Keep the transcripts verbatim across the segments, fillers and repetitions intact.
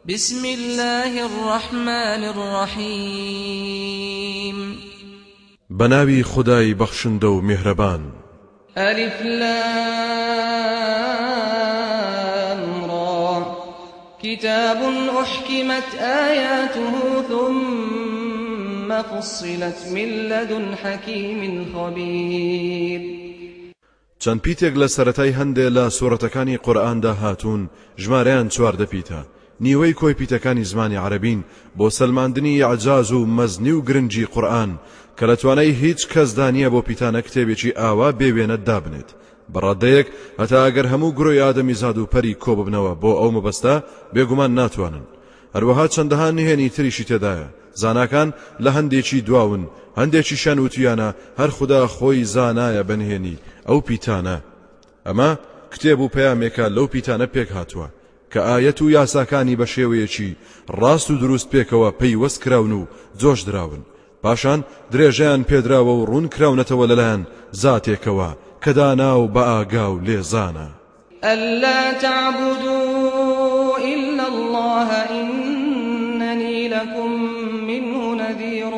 بسم الله الرحمن الرحيم بناوي خداي بخشندو مهربان ألف لام را كتاب أحكمت آياته ثم فصلت من لدن حكيم خبير. چەند پیتێک لە سەرەتای هەندێ لە سوورەتەکانی قورئاندا هاتوون ژمارەیان چواردە پیتە. نیوەی کۆی پیتەکانی زمانی عەرەبین بۆ سەلماندنی عەجاز و مەزنی و گرنگی قورئان کە لە توانای هیچ کەسدا نییە بۆ پیتانە کتێبێکی ئاوا بێوێنە دابنێت. بەڕادەیەک هەتا ئەگەر هەموو گڕۆی ئادەمی زاد و پەری کۆ ببنەوە بۆ ئەو مەبەستە بێگومان ناتوانن. هەروەها چەندەها نهێنی تریشی تێدایە. زاناکان لە هەندێکی دواون، هەندێکی شان وتیانە هەر خوددا خۆی زانایە بەنهێنی ئەو پیتانە. ئەمە کتێب و پەیامێکە لەو پیتانە پێک هاتووە کە ئایەت و یاساکانی بە شێوەیەکی ڕاست و دروست پێکەوە پەیوەست کراون و جۆش دراون. پاشان درێژەیان پێدراوە و ڕوون کراونەتەوە لەلایەن زاتێکەوە کە دانا و بە ئاگا و لێزانە. ألا تعبدوا إلا الله إنني لكم منه نذير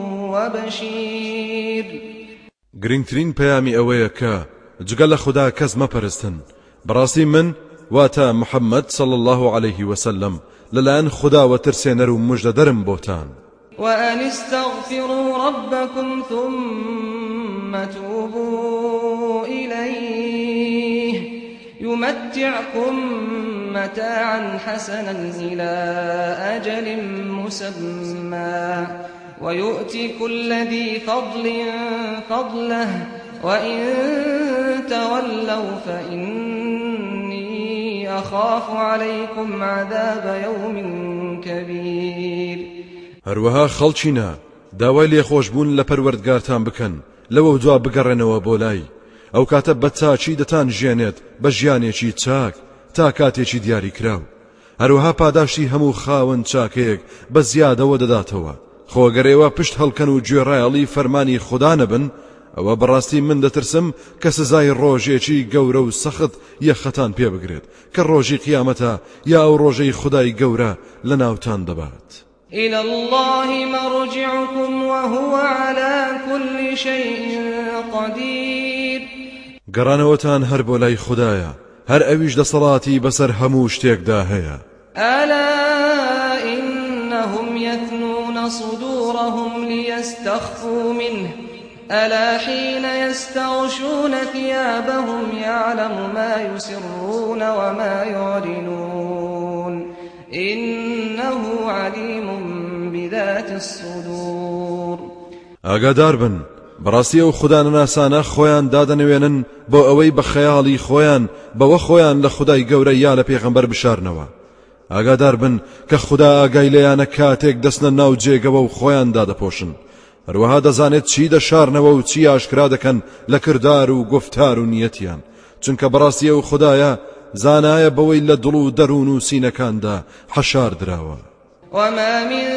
وبشير. گرنگترین پەیامی ئەوەیە کە جگە لە خوددا کەس مەپەرستن. بەڕاستی من واتە محەممەد صلى الله عليه وسلم لەلایەن خودداوە ترسێنەر و مژدەدەرم بۆتان. وأن استغفروا ربكم ثم توبوا إليه يمتعكم متاعا حسنا إلى أجل مسمى ويؤتي كل ذي فضل فضله وإن تولوا فإني أخاف عليكم عذاب يوم كبير. هەروەها خەڵچینە داوای لێخۆشبوون لە پەروەردگارتان بکەن لەوە دوا بگەڕێنەوە بۆ لای ئەو کاتە بە چاچی دەتان ژێنێت بە ژیانێکی چاک تا کاتێکی دیاری کراو. هەروەها پاداشتی هەموو خاوەن چاکەیەک بە زیادەوە دەداتەوە. خۆگەرێوە پشت هەڵکەن و گوێڕایەڵی فەرمانی خوددا نەبن ئەوە بەڕاستی من دەترسم کە سزای ڕۆژێکی گەورە و سەخت یەخەتان پێ بگرێت کە ڕۆژی قیامەتە یا ئەو ڕۆژەی خودای گەورە لە ناوتان دەبات. إلى الله مرجعكم وهو على كل شيء قدير. گەڕانەوەتان هەر بۆ لای خوددایە هەر ئەویش دەسەڵاتی بەسەر هەموو شتێکدا هەیە. ألا إنهم يثنون صدورهم ليستخفوا منه ألا حين يستغشون ثيابهم يعلم ما يسرون وما يعلنون إنه عليم بذات الصدور. ئاگادار بن بەڕاستی ئەو خوددا نەناسانە خۆیان دادەنەوێنن بۆ ئەوەی بە خەیاڵی خۆیان بەوە خۆیان لە خودای گەورە یا لە پێغەمبەر بشارنەوە. ئاگادار بن کە خوددا ئاگای لێیانە کاتێک دەستنە ناو جێگەوە و خۆیان دادەپۆشن. هەروەها دەزانێت چی دەشارنەوە و چی ئاشکرا دەکەن لە کردار و گفتار و نیەتیان، چونکە بەڕاستی ئەو خوددایە زانایە بەوەی لە دڵ و دەروون و سینەکاندا حەشار دراوە. وما من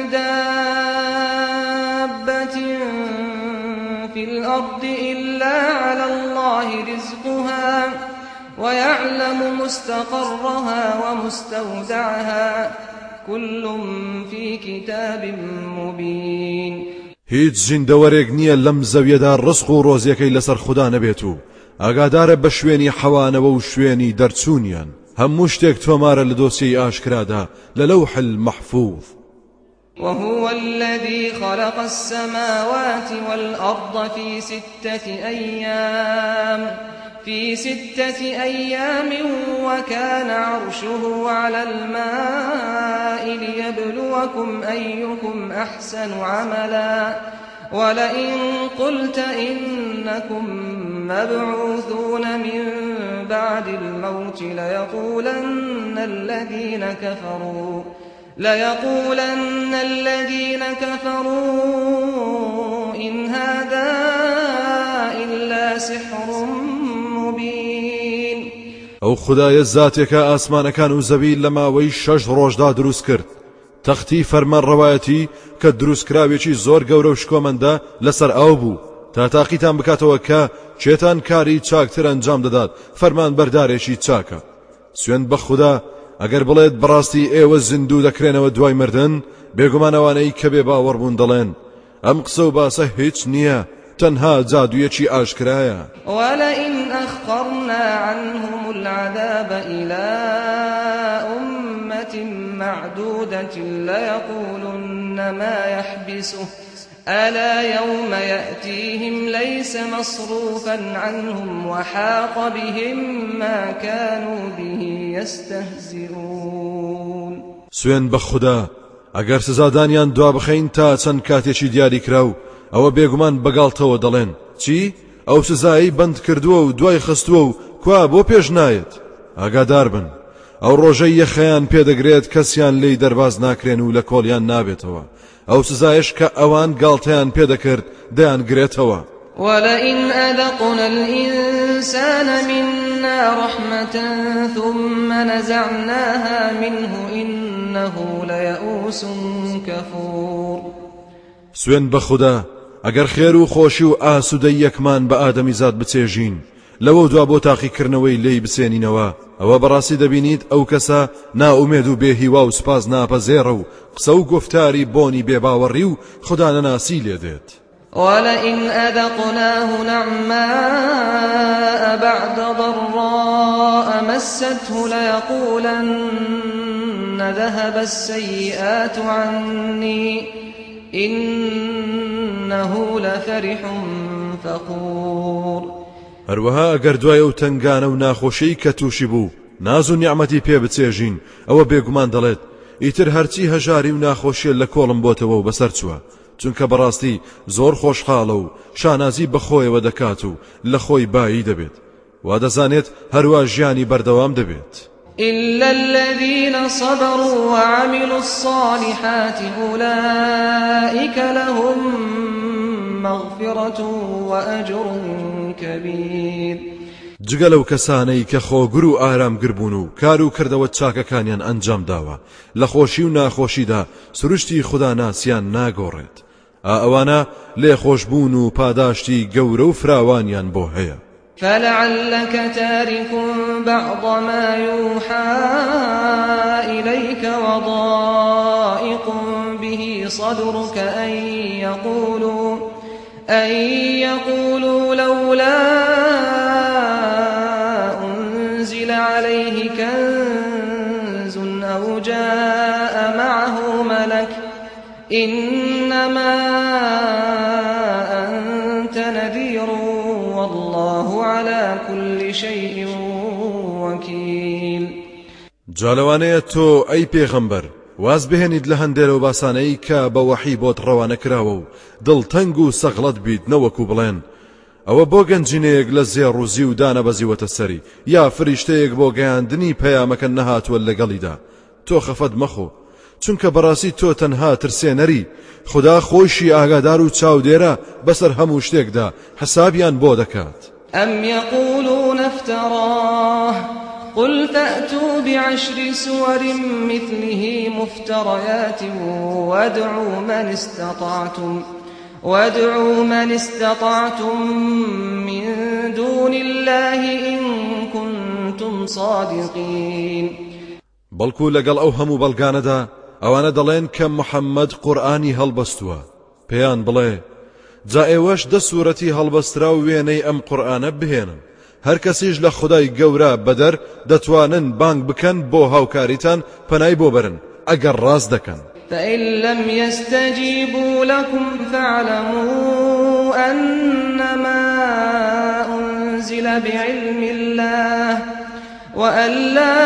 دابة في الأرض إلا على الله رزقها ويعلم مستقرها ومستودعها كل في كتاب مبين. هیچ زیندەوەرێک نییە لەم زەویەدا ڕزق و ڕۆزیەکەی لەسەر خوددا نەبێت و ئاگادارە بە شوێنی حەوانەوە و شوێنی دەرچوونیان. هەموو شتێک تۆمارە لە دۆسیەی ئاشکرادا لە لەوح المەحفوظ. وهو الذي خلق السماوات والأرض في ستة أيام في ستة أيام وكان عرشه على الماء ليبلوكم أيكم أحسن عملا ولئن قلت إنكم مبعوثون من بعد الموت ليقولن الذين كفروا ليقولن الذين كفروا إن هذا إلا سحر مبين. ئەو خوددایە زاتێکە ئاسمانەکان و زەوی لە ماوەی شەش ڕۆژدا دروست کرد. تەختی فەرمانڕەوایەتی کە دروستکراوێکی زۆر گەورە و شکۆمەندە لەسەر ئەو بوو تا تاقیتان بکاتەوە کە چێتان کاری چاکتر ئەنجام دەدات فەرمان بەردارێکی چاکە. سوێن بە خوددا ئەگەر بڵێت بەڕاستی ئێوە زیندوو دەکرێنەوە دوای مردن بێگومانەوانەی کە بێ باوەڕبوون دەڵێن ئەم قسە و باسە هیچ نییە تەنها جادوویەکی ئاشکرایە. ولئن أخرنا عنهم العذاب إلى أمة معدودة ليقولن ما يحبسه ألا يوم يأتيهم ليس مصروفا عنهم وحاق بهم ما كانوا به يستهزئون. سوێن بە خوددا ئەگەر سزادانیان دوا بخەین تا چەند کاتێکی دیاری کراو ئەوە بێگومان بەگاڵتەوە دەڵێن چی؟ ئەو سزایی بند کردووە و دوای خستووە و کوا بۆ پێش نایەت. ئاگادار بن ئەو ڕۆژەی یەخەیان پێدەگرێت کەسیان لێی دەرباز ناکرێن و لە کۆڵیان نابێتەوە ئەو سزایش کە ئەوان گاڵتەیان پێدەکرد دەیان گرێتەوە. ولئن أذقنا الإنسان منا رحمة ثم نزعناها منه إنه ليئوس كفور. سوێن بە خوددا ئەگەر خێر و خۆشی و ئاسوودەی یەکمان بە ئادەمیزاد بچێژین لەوە دوا بۆ تاقیکردنەوەی لێی بسێنینەوە ئەوە بەڕاستی دەبینیت ئەو کەسە ناومێد و بێهیوا و سپاس ناپەزێڕە و قسە و گفتاری بۆنی بێباوەڕی و خوددا نەناسی لێ دێت. ولئن أذقناه نعماء بعد ضراء مسته ليقولن ذهب السيئات عني إنه لفرح فخور. هەروەها ئەگەر دوای ئەو تەنگانە و ناخۆشەی کە تووشی بوو ناز و نیعمەتی پێ بچێژین ئەوە بێگومان دەڵێت ئیتر هەرچی هەژاری و ناخۆشیە لە کۆڵم بۆتەوە و بەسەر چووە چونکە بەڕاستی زۆر خۆشحاڵە و شانازی بەخۆیەوە دەکات و لە خۆی بایی دەبێت وا دەزانێت هەروە ژیانی بەردەوام دەبێت. إلا الذين صبروا وعملوا الصالحات أولئك لهم مغفرة وأجر كبير. جگە لەو کەسانەی کە خۆگر و ئارامگر بوون و کار و کردەوە چاکەکانیان ئەنجام داوە لە خۆشی و ناخۆشیدا سروشتی خوددا ناسیان ناگۆڕێت ئەوانە لێ خۆشبوون و پاداشتی گەورە و فراوانیان بۆ هەیە. فلعلك تارك بعض ما يوحى إليك وضائق به صدرك أن يقولوا أن يقولوا لولا أنزل عليه كنز أو جاء معه ملك إنما أنت نذير والله على كل شيء وكيل. جالوانەیە تۆ ئەی پێغەمبەر واز بهێنیت لە هەندێرە و باسانەی کە بە وەحی بۆت ڕەوانە کراوە و دڵتەنگ و سەغڵەت بیت نەوەکو بڵێن ئەوە بۆ گەنجینەیەک لە زێڕوزی و دانەبەزیوەتە سەری یا فریشتەیەک بۆ گەیاندنی پەیامەکە نەهاتووە لەگەڵیدا تۆ خەفەت مەخۆ چونکە بەڕاستی تۆ تەنها ترسێنەری خوددا خۆشی ئاگادار و چاودێرە بەسەر هەموو شتێکدا حسابیان بۆ دەکات. أم يقولون افتراه قل فأتوا بعشر سور مثله مفتريات وادعوا من استطعتم وادعوا من استطعتم من دون الله إن كنتم صادقين. بەڵکو لەگەڵ ئەو هەموو بەڵگانەدا ئەوانە دەڵێن کە محەممەد قورئانی هەڵبەستووە پێیان بڵێ جا ئێوەش دە سوورەتی هەڵبەسترا و وێنەی ئەم قورئانە بهێنن هەر کەسیش لە خودای گەورە بەدەر دەتوانن بانگ بکەن بۆ هاوکاریتان پەنای بۆ بەرن ئەگەر ڕاست دەکەن. فإن لم يستجيبوا لكم فاعلموا أنما أنزل بعلم الله وأن لا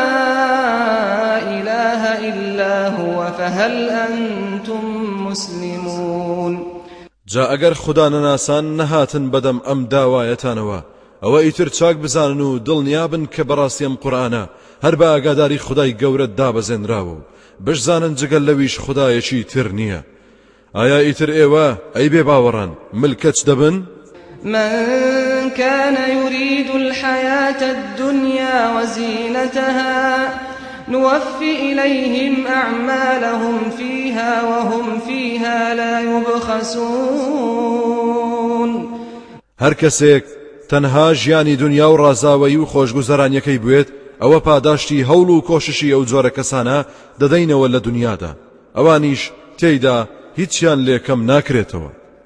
إله إلا هو فهل أنتم مسلمون. جا ئەگەر خوددا نەناسان نەهاتن بەدەم ئەم داوایەتانەوە ئەوە ئیتر چاک بزانن و دڵنیابن کە بەڕاستی ئەم قورئانە هەر بە ئاگاداری خودای گەورە دابەزێنراوە و بشزانن جگەل لەویش خودایەکی تر نییە. ئایا ئیتر ئێوە ئەی بێ باوەڕان ملکەچ دەبن؟ من كان يريد الحياة الدنيا وزينتها نوفي إليهم أعمالهم فيها وهم فيها لا يبخسون. هر کەسێک تەنها ژیانی دنیا و ڕازاوەی و خۆشگوزەرانیەکەی بوێت ئەوە پاداشتی هەوڵ و کۆششی ئەو جۆرە کەسانە دەدەینەوە لە دنیادا ئەوانیش تێیدا هیچیان لێکەم ناکرێتەوە.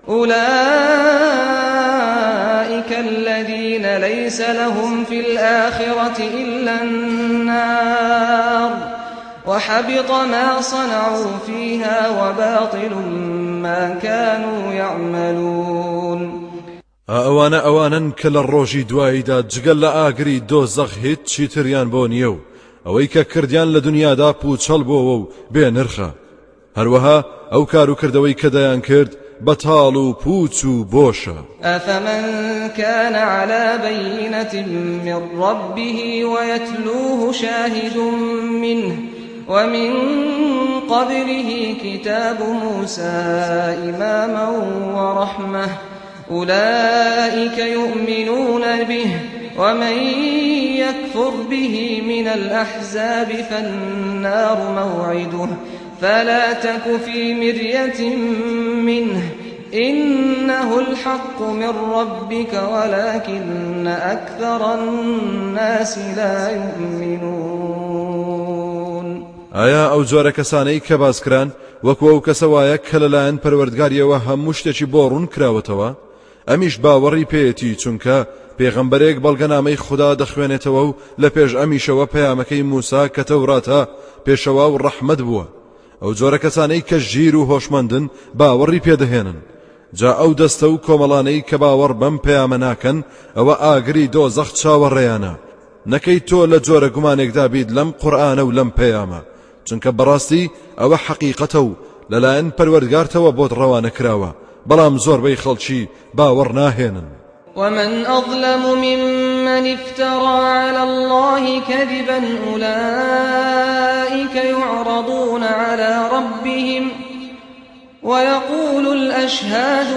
أولئك الذين ليس لهم في الآخرة إلا النار وحبط ما صنعوا فيها وباطل ما كانوا يعملون. ئەوانە ئەوانن کە لە ڕۆژی دواییدا جگەل لە ئاگری دۆزەخ هیچ چیتریان بۆ نییە و ئەوەی کە کردیان لە دنیادا پوچەڵ بۆەوە و بێ نرخە هەروەها ئەو کار و کردەوەی کە دەیان کرد بەتاڵ و پوچ و بۆشە. أفمن كان على بينة من ربه ويتلوه شاهد منه ومن قبله كتاب موسى إماما ورحمة أولئك يؤمنون به ومن يكفر به من الأحزاب فالنار موعده فلا تك في مرية منه إنه الحق من ربك ولكن أكثر الناس لا يؤمنون. ئایا ئەو جۆرە کەسانەی کە باسکران وەکو ئەو کەسەوایە کە لەلایەن پەروەردگاریەوە هەموو شتێکی بۆ ڕوون کراوەتەوە ئەمیش باوەڕی پێیەتی چونکە پێغەمبەرێک بەڵگەنامەی خوددا دەخوێنێتەوە و لە پێش ئەمیشەوە پەیامەکەی موسا کە تەوراتە پێشەوا و ڕەحمەت بووە ئەو جۆرە کەسانەی کە ژیر و هۆشمەندن باوەڕی پێدەهێنن جا ئەو دەستە و کۆمەڵانەی کە باوەڕ بەم پەیامە ناکەن ئەوە ئاگری دۆزەخ چاوەڕێیانە نەکەی تۆ لە جۆرە گومانێکدا بیت لەم قورئانە و لەم پەیامە چونکە بەڕاستی ئەوە حەقیقەتە و لەلایەن پەروەردگارتەوە بۆت ڕەوانە کراوە بەڵام زۆربەی خەڵکی باوەڕ ناهێنن. ومن أظلم ممن افترى على الله كذبا أولئك يعرضون على ربهم ويقول الأشهاد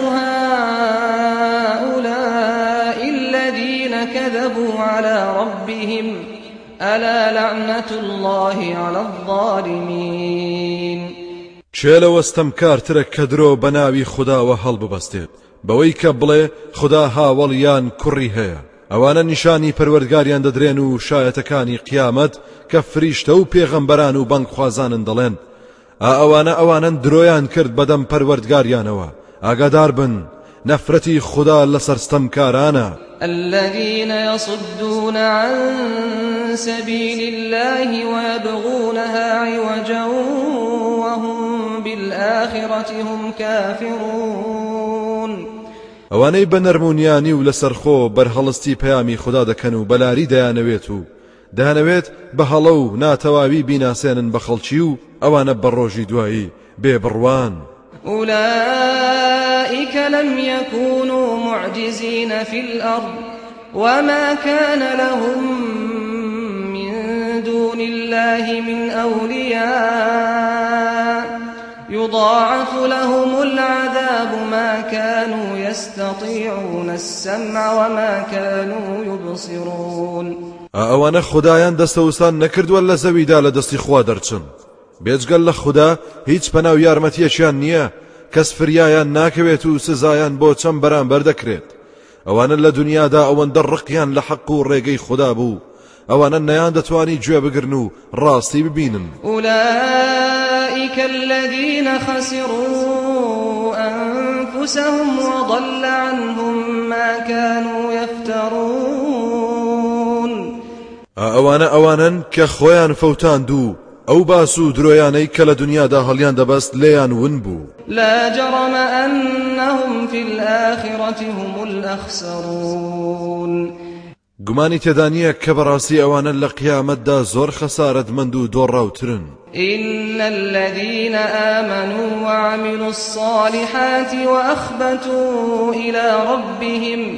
هؤلاء الذين كذبوا على ربهم ألا لعنة الله على الظالمين. چێلە وەستەمکارترە کە درۆ بەناوی خودداوە هەڵببەستێت بەوەی کە بڵێ خوددا هاوڵیان کوڕی هەیە ئەوانە نیشانی پەروەردگاریان دەدرێن و شایەتەکانی قیامەت کە فریشتە و پێغەمبەران و بانگخوازانن دەڵێن ئا ئەوانە ئەوانن درۆیان کرد بەدەم پەروەردگاریانەوە ئاگادار بن نەفرەتی خوددا لەسەر ستەمکارانە. الذين يصدون عن سبيل الله ويبغونها عوجا وهم بالآخرة هم كافرون. ئەوانەی بە نەرمونیانی و لەسەرخۆ بەرهەڵستی پەیامی خوددا دەکەن و بەلاری دەیانەوێت و دەیانەوێت بە هەڵە و ناتەواوی بیناسێنن بە خەڵکی و ئەوانە بە ڕۆژی دوایی بێبڕوان. أولئك لم يكونوا معجزين في الأرض وما كان لهم من دون الله من أولياء يضاعف لهم العذاب ما كانوا يستطيعون السمع وما كانوا يبصرون. ئەوانە خودایان دەستەوسان نەکردووە لە زەویدا لە دەستی خوا دەرچن بێجگەل لە خوددا هیچ پەنا و یارمەتیەکیان نییە کەس فریایان ناکەوێت و سزایان بۆ چەند بەرامبەر دەکرێت ئەوانە لە دنیادا ئەوەندە ڕقیان لە حەق و ڕێگەی خوددا بوو ئەوانە نەیان دەتوانی گوێ بگرن و ڕاستی ببینن. أولئك الذين خسروا أنفسهم وضل عنهم ما كانوا يفترون. ئەوانە ئەوانن کە خۆیان فەوتاندوو ئەو باس و درۆیانەی کە لە دنیادا هەڵیان دەبەست لێیان ون بوو. لا جرم أنهم في الآخرة هم الأخسرون. گومانی تێدا نییە کە بەڕاستی ئەوانە لە قیامەتدا زۆر خەسارەتمەند و دۆڕاوترن. إن الذين آمنوا وعملوا الصالحات وأخبتوا إلى ربهم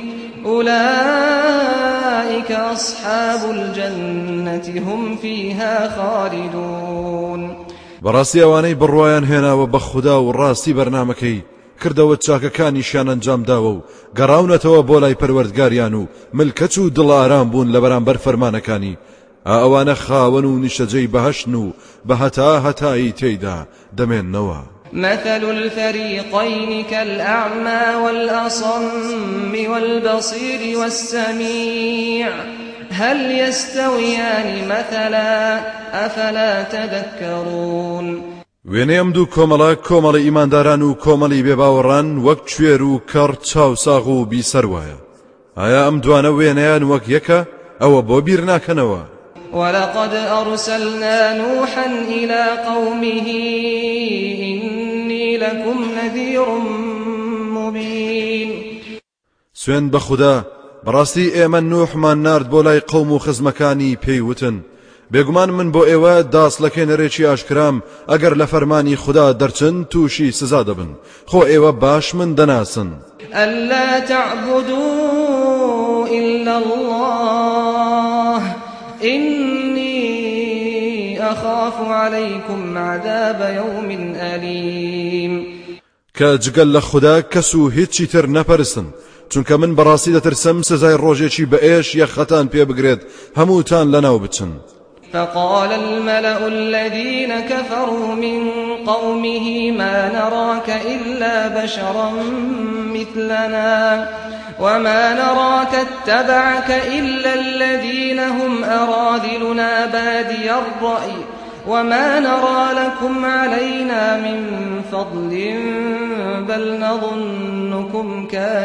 أولئك أصحاب الجنة هم فيها خالدون. بەڕاستی ئەوانەی بڕوایان هێناوە بە خوددا و ڕاستی بەرنامەکەی کردەوە چاکەکانیشیان ئەنجام داوە و گەڕاونەتەوە بۆ لای پەروەردگاریان و ملکەچ و دڵ ئارام بوون لە بەرامبەر فەرمانەکانی ئەوانە خاوەن و نیشەجەی بەهەشتن و بە هەتا هەتایی تێیدا دەمێننەوە. مثل الفريقين كالأعمى والأصم والبصير والسميع هل يستويان مثلا أفلا تذكرون وێنەی ئەم دوو کۆمەڵە کۆمەڵی ئیمانداران و کۆمەڵی بێباوەڕان وەک کوێر و کەڕ چاوساغ و بیسەر وایە ئایا ئەم دوانە وێنەیان وەک یەکە ئەوە بۆ بیر ناکەنەوە ولقد أرسلنا نوحا إلى قومه إني لكم نذير مبين سوێن بە خودا بەڕاستی ئێمە نوحمان نارد بۆ لای قەوم و خزمەکانی پێیوتن بێگومان من بۆ ئێوە داسڵەکێنەرێکی ئاشکرام ئەگەر لە فەرمانی خدا دەرچن تووشی سزا دەبن خۆ ئێوە باش من دەناسن ألا تعبدوا إلا الله إني أخاف عليكم عذاب يوم أليم كجگەل لە خدا کەس و هیچی تر نەپەرستن چونکە من بەڕاستی دەترسم سزای ڕۆژێکی بە ئێش یەخەتان پێ بگرێت هەمووتان لەناو بچن فقال الملأ الذين كفروا من قومه ما نراك إلا بشرا مثلنا وما نراك اتبعك إلا الذين هم أراذلنا بادي الرأي وما نرى لكم علينا من فضل بل نظنكم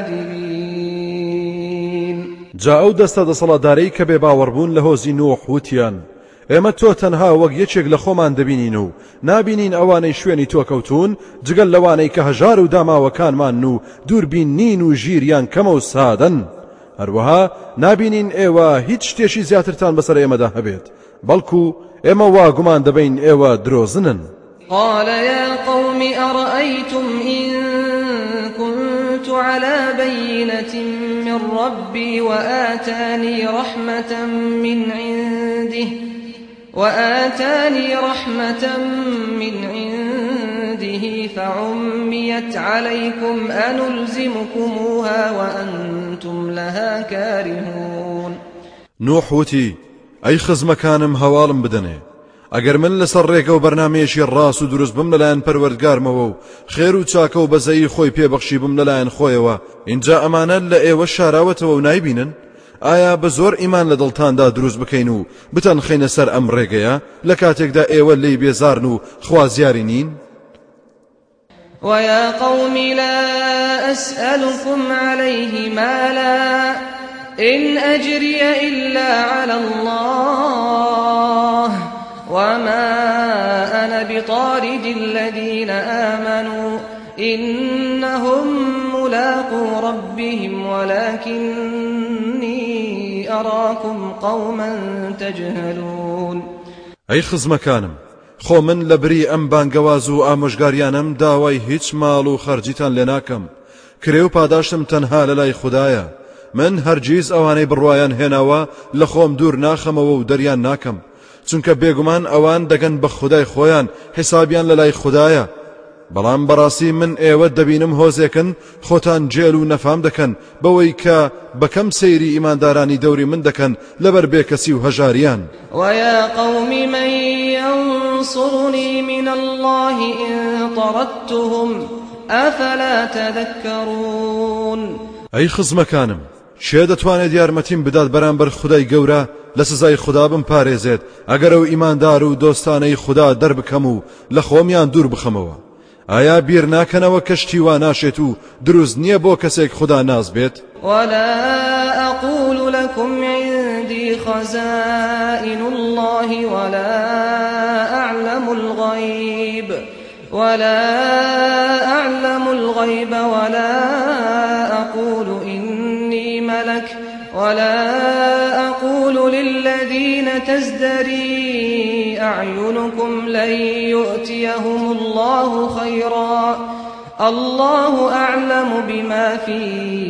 كاذبين جاء دەستە دەسەڵاتدارەی کە بێ باوەڕبوون لە هۆزی نوح وتیان ئێمە تۆ تەنها وەک یەکێک لە خۆمان دەبینین و نابینین ئەوانەی شوێنی تۆ کەوتون جگەل لەوانەی کە هەژار و داماوەکانمان و دووربین نین و ژیریان کەمە و سادەن هەروەها نابینین ئێوە هیچ شتێکی زیاترتان بەسەر ئێمەدا هەبێت بەڵکو ئێمە وا گومان دەبین ئێوە درۆزنن قال يا قوم أرأيتم إن كنت على بينة من ربي وآتاني رحمة من عنده وآتاني رحمة من عنده فعميت عليكم أنلزمكموها وأنتم لها كارهون نوح وتي أي خزمكانم هوالم بدنه ئەگەر من لەسەر ڕێگە و بەرنامەیەکی ڕاست و دروست بم لەلایەن پەروەردگارمەوە و خێر و چاکە و بەزەیی خۆی پێبەخشی بم لەلایەن خۆیەوە اینجا ئەمانە لە ئێوە شاراوەتەوە و نایبینن ئایا بە زۆر ئیمان لە دڵتاندا دروست بکەین و بتەن خەینە سەر ئەم ڕێگەیە لە کاتێکدا ئێوە لێی بێزارن و خوازیاری نین ويا قوم لا أسألكم عليه مالا إن أجري إلا على الله وما أنا بطارد الذين آمنوا إنهم ملاقو ربهم ولكني أراكم قوما تجهلون أي خزمكانم خۆ من لە بری ئەم بانگەواز و ئامۆژگاریانم داوای هیچ ماڵ و خەرجیتان لێ ناکەم کرێ و پاداشتم تەنها لەلای خوددایە من هەرگیز ئەوانەی بڕوایان هێناوە لە خۆم دوور ناخەمەوە و دەریان ناکەم چونکە بێگومان ئەوان دەگەن بە خودای خۆیان حسابیان لەلای خوددایە بەڵام بەڕاستی من ئێوە دەبینم هۆزێکن خۆتان جێل و نەفام دەکەن بەوەی کە بەکەم سەیری ئیماندارانی دەوری من دەکەن لەبەر بێکەسی و هەژاریان ويا قوم من ينصرني من الله إن طردتهم أفلا تذكرون أي خزمكانم شێ دەتوانێت یارمەتیم بدات بەرامبەر خودای گەورە لە سزای خوددا بم پارێزێت ئەگەر ئەو ئیماندار و دۆستانەی خوددا دەربکەم و لە خۆمیان دوور بخەمەوە ئایا بیر ناکەنەوە کەشتی وا ناشێت و دروست نییە بۆ کەسێک خوددا ناز بێت ولا أقول لكم عندي خزائن الله ولا أعلم الغيب ولا أعلم الغيب ولا أقول إني ملك ولا أقول للذين تزدري أعينكم لن يؤتيهم الله خيرا الله أعلم بما في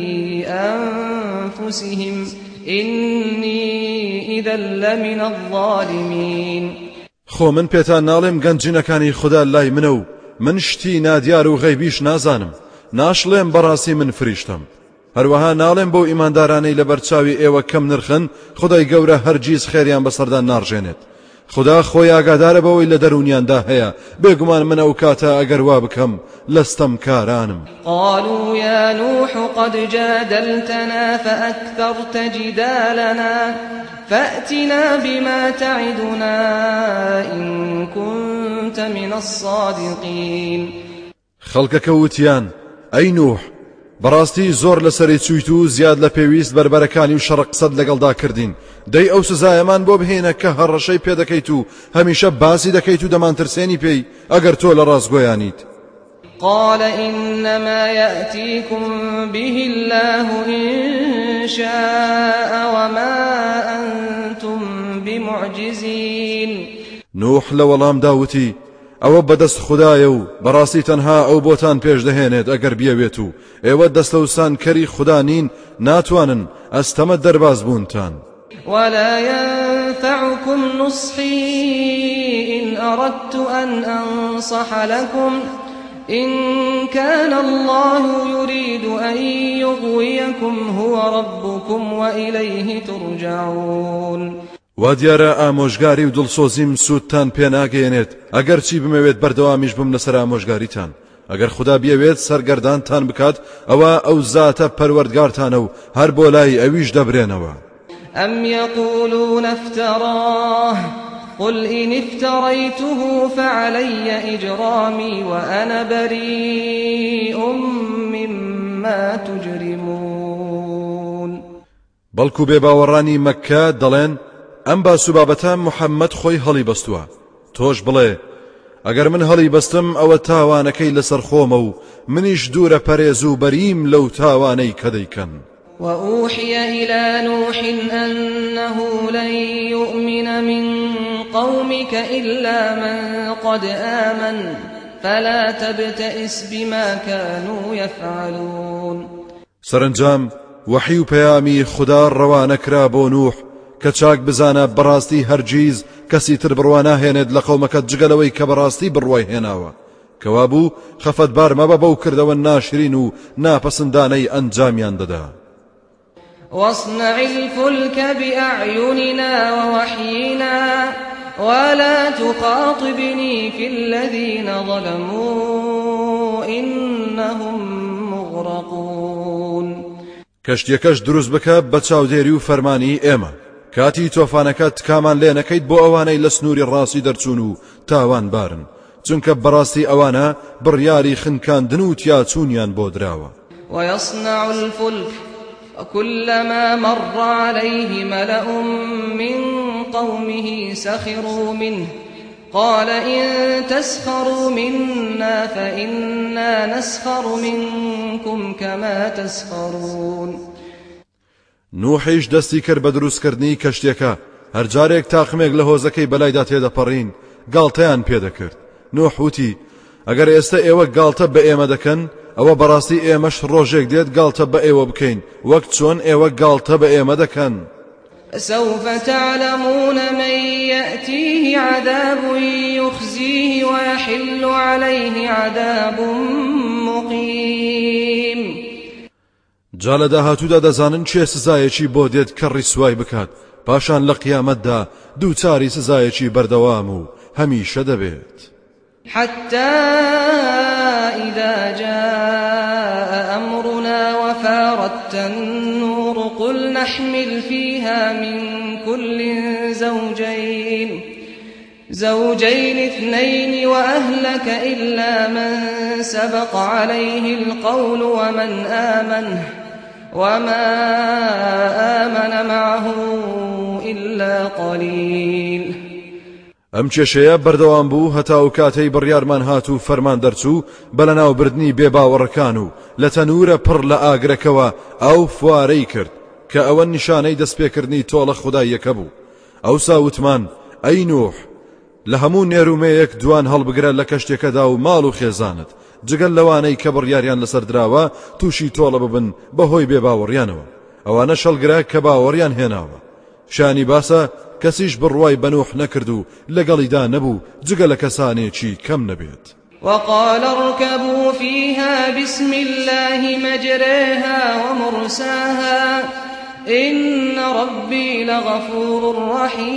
أنفسهم إني إذا لمن الظالمين خۆ من پێتان ناڵێم گەنجینەکانی خوددا لای منە و من شتی نادیار و غەیبیش نازانم ناشڵێم بەڕاستی من فریشتم هەروەها ناڵێم بۆ ئیماندارانەی لە بەرچاوی ئێوە کەم نرخن خدای گەورە هەرگیز خێریان بەسەردان ناڕژێنێت خدا خۆی ئاگادارە بەوەی لە دەرونیاندا هەیە بێگومان من ئەو کاتە ئەگەر وا بکەم لەستەم کارانم. قالوا يا نوح قد جادلتنا فأكثرت جدالنا فأتنا بما تعدنا إن كنت من الصادقين. خەڵکەکە وتیان ئەی نوح بەڕاستی زۆر لەسەری چویت و زیاد لە پێویست بەربەرەکانی و شەڕ قسەت لەگەڵدا کردین دەی ئەو سزایەمان بۆ بهێنە کە هەڕەشەی پێ دەکەیت و هەمیشە باسی دەکەیت و دەمانترسێنی پێی ئەگەر تۆ لە ڕاستگۆیانیت. قال إنما يأتيكم به الله إن شاء وما أنتم بمعجزين. نوح لە وەڵام داوتی ئەوە بەدەست خوددایە و بەڕاستی تەنها ئەو بۆتان پێش دەهێنێت ئەگەر بیاوێت و ئێوە دەستەوسانکەری خوددا نین ناتوانن ئەستەمە دەرباز بوونتان. ولا ينفعكم نصحي إن أردت أن أنصح لكم إن كان الله يريد أن يغويكم هو ربكم وإليه ترجعون. وا دیارە ئامۆژگاری و دڵسۆزیم سوودتان پێ ناگەیەنێت ئەگەر چی بمەوێت بەردەوامیش بم لەسەر ئامۆژگاریتان ئەگەر خوددا بیەوێت سەرگەردانتان بکات ئەوە ئەو زاتە پەروەردگارتانە و هەر بۆ لای ئەویش دەبرێنەوە. أم يقولون افتراه قل إن افتريته فعلي إجرامي وأنا بريء مما تجرمون. بەڵکو بێباوەڕانی مەککە دەڵێن ئەم باس و بابەتە محەممەد خۆی هەڵی بەستووە تۆش بڵێ ئەگەر من هەڵی بەستم ئەوە تاوانەکەی لەسەر خۆمە و منیش دوورە پەرێز و بەریم لەو تاوانەی کە دەیکەن. وأوحي إلى نوح أنه لن يؤمن من قومك إلا من قد آمن فلا تبتئس بما كانوا يفعلون. سەرنجام وحی و پەیامی خوددا ڕەوانەکرا بۆ نوح کە چاک بزانە بەڕاستی هەرگیز کەسی تر بڕوا ناهێنێت لە قەومەکەت جگەلەوەی کە بەڕاستی بڕوای هێناوە کەوا بوو خەفەتبار مەبە بەو کردەوە ناشرین و ناپەسندانەی ئەنجامیان دەدا. واصنع الفلك بأعيننا ووحينا ولا تخاطبني في الذين ظلموا إنهم مغرقون. کەشتیەکەش دروست بکە بە چاودێری و فەرمانی ئێمە کاتی تۆفانەکەت کامان لێ نەکەیت بۆ ئەوانەی لە سنووری ڕاستی دەرچوون و تاوان بارن چونکە بەڕاستی ئەوانە بڕیاری خنکاندن و تیاچوونیان بۆ دراوە. ويصنع الفلك وكلما مر عليه ملأ من قومه سخروا منه قال إن تسخروا منا فإنا نسخر منكم كما تسخرون. نوحیش دەستی کرد بە دروستکردنی کەشتیەکە هەر جارێک تاقمێک لە هۆزەکەی بەلایدا تێدەپەڕین گاڵتەیان پێدەکرد. نوح وتی ئەگەر ئێستا ئێوە گاڵتە بە ئێمە دەکەن ئەوە بەڕاستی ئێمەش ڕۆژێک دێت گاڵتە بە ئێوە بکەین وەک چۆن ئێوە گاڵتە بە ئێمە دەکەن. سوف تعلمون من يأتيه عذاب يخزيه ويحل عليه عذاب مقيم. جا لە داهاتوودا دەزانن چێ سزایەکی بۆ دێت کە ڕیسوای بکات پاشان لە قیامەتدا دووچاری سزایەکی بەردەوام و هەمیشە دەبێت. حتى إذا جاء أمرنا وفارت النور قل نحمل فيها من كل زوجين زوجين اثنين وأهلك إلا من سبق عليه القول ومن آمن وما آمن معه إلا قليل. ئەم کێشەیە بەردەوام بوو هەتا و کاتەی بڕیارمان هات و فەرمان دەرچوو بە لەناوبردنی بێباوەڕەکان و لە تەنورە پڕ لە ئاگرەکەوە ئەو فوارەی کرد کە ئەوە نیشانەی دەستپێکردنی تۆڵە خوداییەکە بوو. ئەوسا وتمان ئەی نوح لە هەموو نێرومەیەک دوان هەڵبگرە لە کەشتێکەدا و ماڵ و خێزانت جگەل لەوانەی کە بڕیاریان لەسەر دراوە تووشی تۆڵە ببن بەهۆی بێباوەڕیانەوە ئەوانە شەڵگرە کە باوەڕیان هێناوە. شانی باسە کەسیش بڕوای بە نوح نەکرد و لەگەڵیدا نەبوو جگە لە کەسانێکی کەم نەبێت. وقال اركبوا فيها بسم الله مجريها ومرساها إن ربي لغفور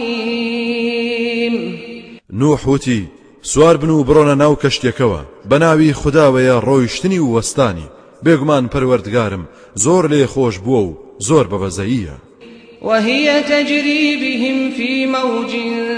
رحيم. نوح وتی سوار بن و بڕۆنە ناو کەشتێکەوە بەناوی خوداوەیە ڕۆیشتنی و وەستانی بێگومان پەروەردگارم زۆر لێ خۆش بووە و زۆر بەبەزەییە. وهي تجري بهم في موج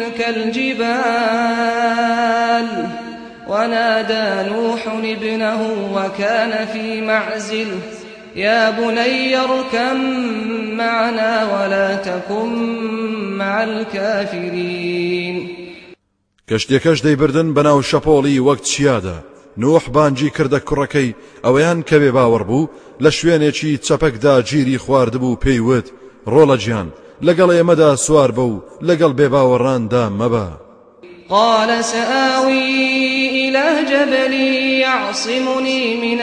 كالجبال ونادى نوح ابنه وكان في معزل يا بني اركب معنا ولا تكن مع الكافرين. کەشتێکەش دەیبردن بەناو شەپۆڵی وەک چیادا. نوح بانجی کردە کوڕەکەی ئەوەیان کە بێ باوەڕ بوو لە شوێنێکی چەپەکدا گیری خواردبوو پێیوت ڕۆڵە گیان لەگەڵ ئێمەدا سوار بە و لەگەڵ بێباوەڕاندا مەبە. قال سآوي إلى جبل يعصمني من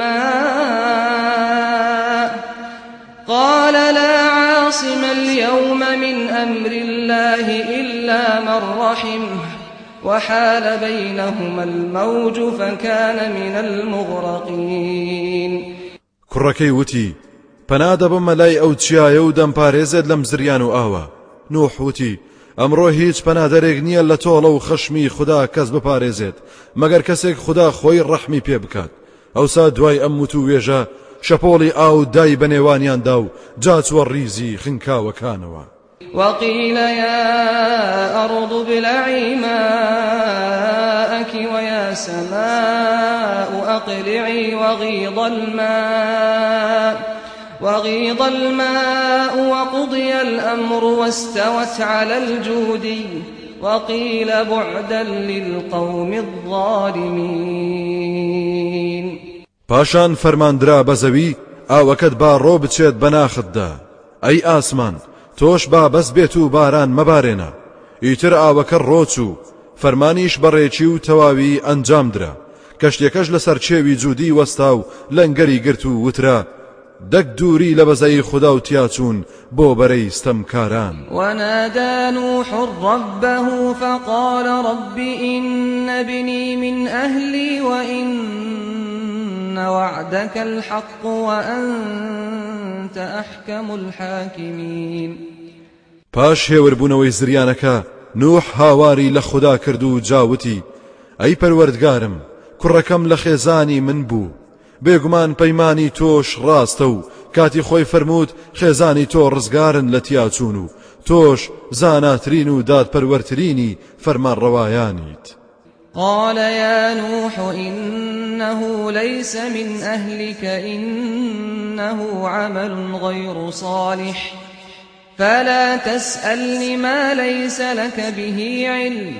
الماء قال لا عاصم اليوم من أمر الله إلا من رحمه وحال بينهما الموج فكان من المغرقين. کوڕەکەی وتی پەنا دەبەمە لای ئەو چیایە و دەمپارێزێت لەم زریان و ئاوە. نوح وتی ئەمڕۆ هیچ پەنادەرێک نییە لە تۆڵە و خەشمی خوددا کەس بپارێزێت مەگەر کەسێک خوددا خۆی ڕەحمی پێ بکات. ئەوسا دوای ئەم وت و وێژە شەپۆڵی ئاو دای بەنێوانیاندا و جاچوە ڕیزی خنکاوەکانەوە. وقيل يا أرض ابلعي ماءك ويا سماء أقلعي وغيض الماء وغيض الماء وقضي الأمر واستوت على الجودي وقيل بعدا للقوم الظالمين. پاشان فەرماندرا بە زەوی ئاوەکەت با ڕۆ بچێت بەناختدا. ئەی ئاسمان تۆش با بەس بێت و باران مەبارێنە. ئیتر ئاوەکە ڕۆچوو فەرمانیش بەڕێکی و تەواوی ئەنجامدرا. کەشتێکەش لەسەر چێوی جوودی وەستا و لەنگەری گرت و وترا دەک دووری لە بەزەی خوددا و تیاچوون بۆ بەرەی ستەمکاران. ونادى نوح ربه فقال رب إن ابني من أهلي وإن وعدك الحق وأنت أحكم الحاكمين. پاش هێوربوونەوەی زریانەکە نوح هاواری لە خوددا کرد و جاوتی ئەی پەروەردگارم کوڕەکەم لە خێزانی من بوو بێگومان پەیمانی تۆش ڕاستە و کاتی خۆی فەرمووت خێزانی تۆ ڕزگارن لە تیاچوون و تۆش زاناترین و دادپەروەرترینی فەرمانڕەوایانیت. قال يا نوح إنه ليس من أهلك إنه عمل غير صالح فلا تسألني ما ليس لك به علم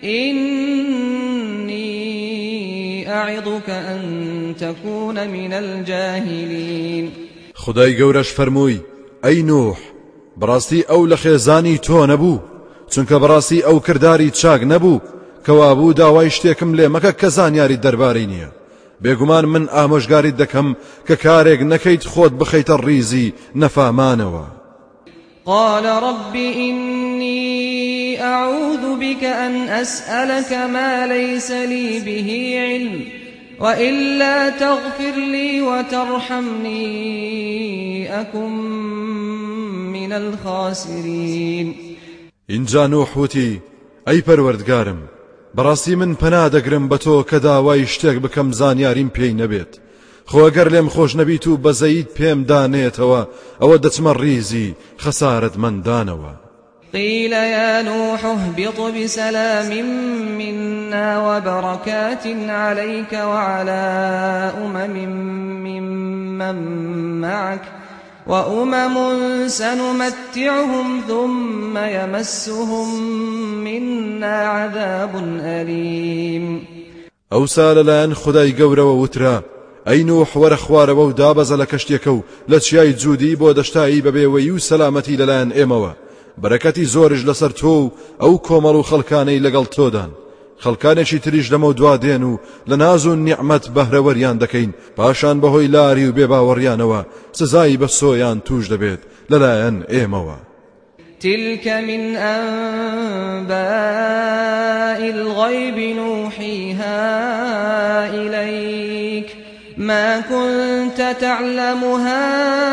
إني أعظك أن تكون من الجاهلين. خدای گەورەش فەرمووی ئەی نوح بەڕاستی ئەو لە خێزانی تۆ نەبوو چونکە بەڕاستی ئەو کرداری چاک نەبوو کەوا بوو داوای شتێکم لێ مەکە کە زانیاری دەربارەی نییە. بێگومان من ئامۆژگاریت دەکەم کە کارێک نەکەیت خۆت بخەیتە ڕیزی نەفامانەوە. قال رب إني أعوذ بك أن أسألك ما ليس لي به علم وإلا تغفر لي وترحمني أكن من الخاسرين. اینجا نوح وتی ئەی پەروەردگارم بەڕاستی من پەنا دەگرم بە تۆ کە داوای شتێک بکەم زانیاریم پێی نەبێت. خۆ ئەگەر لێم خۆش نەبیت و بەزەیت پێم دانێتەوە ئەوە دەچمە ڕیزی خەسارەتمەندانەوە. قيل يا نوح اهبط بسلام منا وبركات عليك وعلى أمم ممن معك وأمم سنمتعهم ثم يمسهم منا عذاب أليم. ئەوسا لەلایەن خودای گەورەوە وترا ئەی نوح وەرە خوارەوە و دابەزە لە کەشتێکە و لە چیای جوودی بۆ دەشتایی بەبێوەیی و سەلامەتی لەلایەن ئێمەوە بەرەکەتی زۆرش لەسەر تۆ و ئەو کۆمەڵ و خەڵکانەی لەگەڵ تۆدان. خەڵکانێکی تریش لەمە دوا دێن و لە ناز و نیعمەت بەهرەوەریان دەکەین پاشان بەهۆی لاری و بێباوەڕیانەوە سزایی بە سۆیان توش دەبێت لەلایەن ئێمەوە. تلك من أنباء الغيب نوحيها إليك ما كنت كنت تعلمها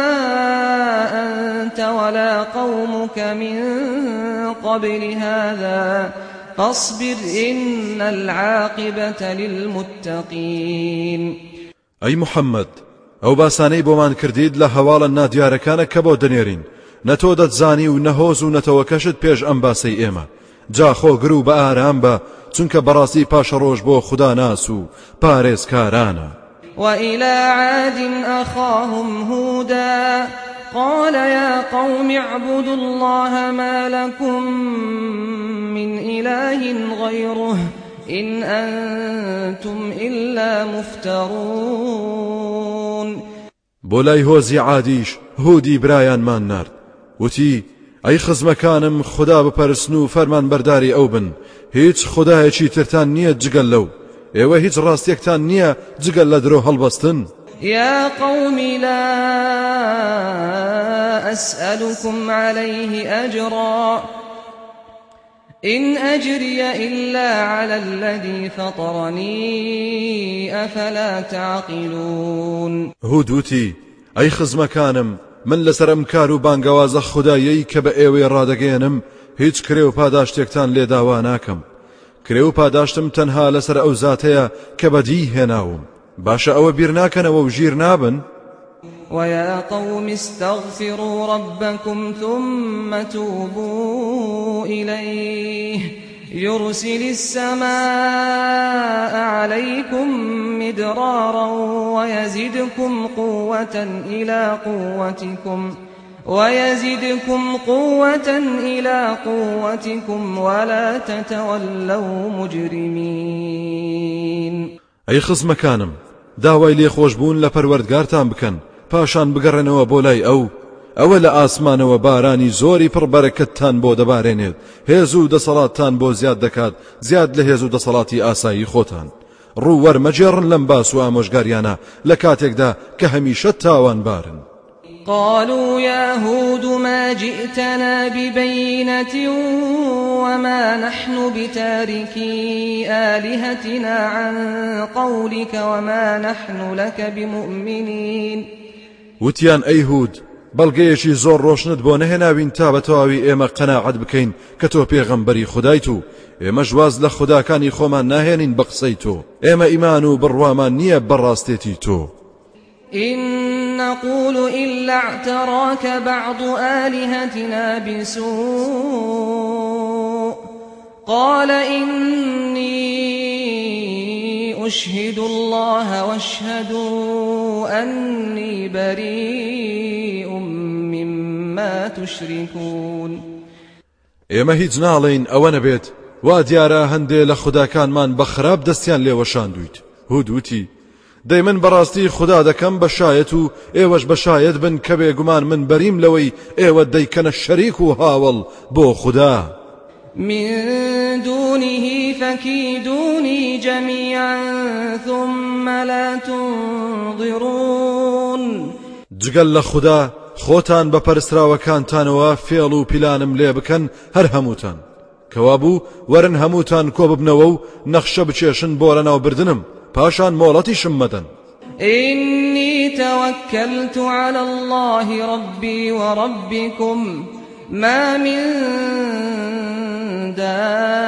أنت ولا قومك من قبل هذا فاصبر إن العاقبة للمتقين. أي محمد ئەو باسانەی بۆمان کردید لە هەواڵە نادیارەکانە کە بۆ دەنێرین نەتۆ دەتزانی و نەهۆز و نەتەوەکەشت پێش ئەم باسەی ئێمە جا خۆگر و بە ئارام بە چونکە بەڕاستی پاشە ڕۆژ بۆ خوددا ناس و پارێزکارانە. وإلى عاد أخاهم هودا قال يا قوم اعبدوا الله ما لكم من إله غيره إن أنتم إلا مفترون. بۆلای هۆزی عادیش هودی برایانمان نارد وتی ئەی خزمەکانم خوددا بپەرستن و فەرمان بەرداری ئەو بن هیچ خودایەکی ترتان نییە جگەل لەو ئێوە هیچ ڕاستیەکتان نییە جگەل لە درۆ هەڵبەستن. يا قوم لا أسألكم عليه أجرا إن أجري إلا على الذي فطرني أفلا تعقلون. هودوتي أي خزمكانم من لسرم كارو بانگواز خدایەی کە بە ئێوەی ڕادەگەێنم هیچ کرێ و پاداشتێکتان لێداوا ناکەم کرێ و پاداشتم تەنها لەسەر ئەو زاتەیە کە بەدی هێناوم باشە ئەوە بیر ناکەنەوە و ژیر نابن. ويا قوم استغفروا ربكم ثم توبوا إليه يرسل السماء عليكم مدرارا ويزدكم قوة إلى قوتكم ويزدكم قوة إلى قوتكم ولا تتولوا مجرمين. أي خزمكانم داوای لێخۆشبوون لە پەروەردگارتان بکەن پاشان بگەڕێنەوە بۆ لای ئەو ئەوە لە ئاسمانەوە بارانی زۆری پڕبەرەکەتتان بۆ دەبارێنێت هێز و دەسەڵاتتان بۆ زیاد دەکات زیاد لە هێز و دەسەڵاتی ئاسایی خۆتان ڕوو وەرمەجێڕن لەم باس و ئامۆژگاریانە لە کاتێکدا کە هەمیشە تاوان بارن. قالوا يا هود ما جئتنا ببينة وما نحن بتاركي آلهتنا عن قولك وما نحن لك بمؤمنين. وتيان أي هود بەڵگەیەکی زۆر ڕۆشنت بۆ نەهێناوین تا بە تەواوی ئێمە قەناعەت بکەین کە تۆ پێغەمبەری خودایت و ئێمە ژواز لە خوداکانی خۆمان ناهێنین بە قسەی تۆ ئێمە ئیمان و بڕوامان نییە بەڕاستێتی تۆ. إن نقول إلا اعتراك بعض آلهتنا بسوء قال إني أشهد الله واشهدوا أني بريء مما تشركون. ئێمە هیچ ناڵێین ئەوە نەبێت وا دیارە هەندێ لە خوداکانمان بە خراپ دەستیان لێوەشاندوویت. هود وتی دەی من بەڕاستی خوددا دەکەم بەشایەت و ئێوەش بەشایەت بن کە بێگومان من بەریم لەوەی ئێوە دەیکەنە شەریک و هاوڵ بۆ خوددا. من دونه فكيدوني جميعا ثم لا تنظرون. جگەل لە خوددا خۆتان بە پەرستراوەکانتانەوە فێڵ و پیلانم لێ بکەن هەر هەمووتان کەوابوو وەرن هەمووتان کۆ ببنەوە و نەخشە بچێشن بۆ لەناوبردنم پاشان مۆڵەتیشم مەدەن. إني توكلت على الله ربي وربكم ما من دابة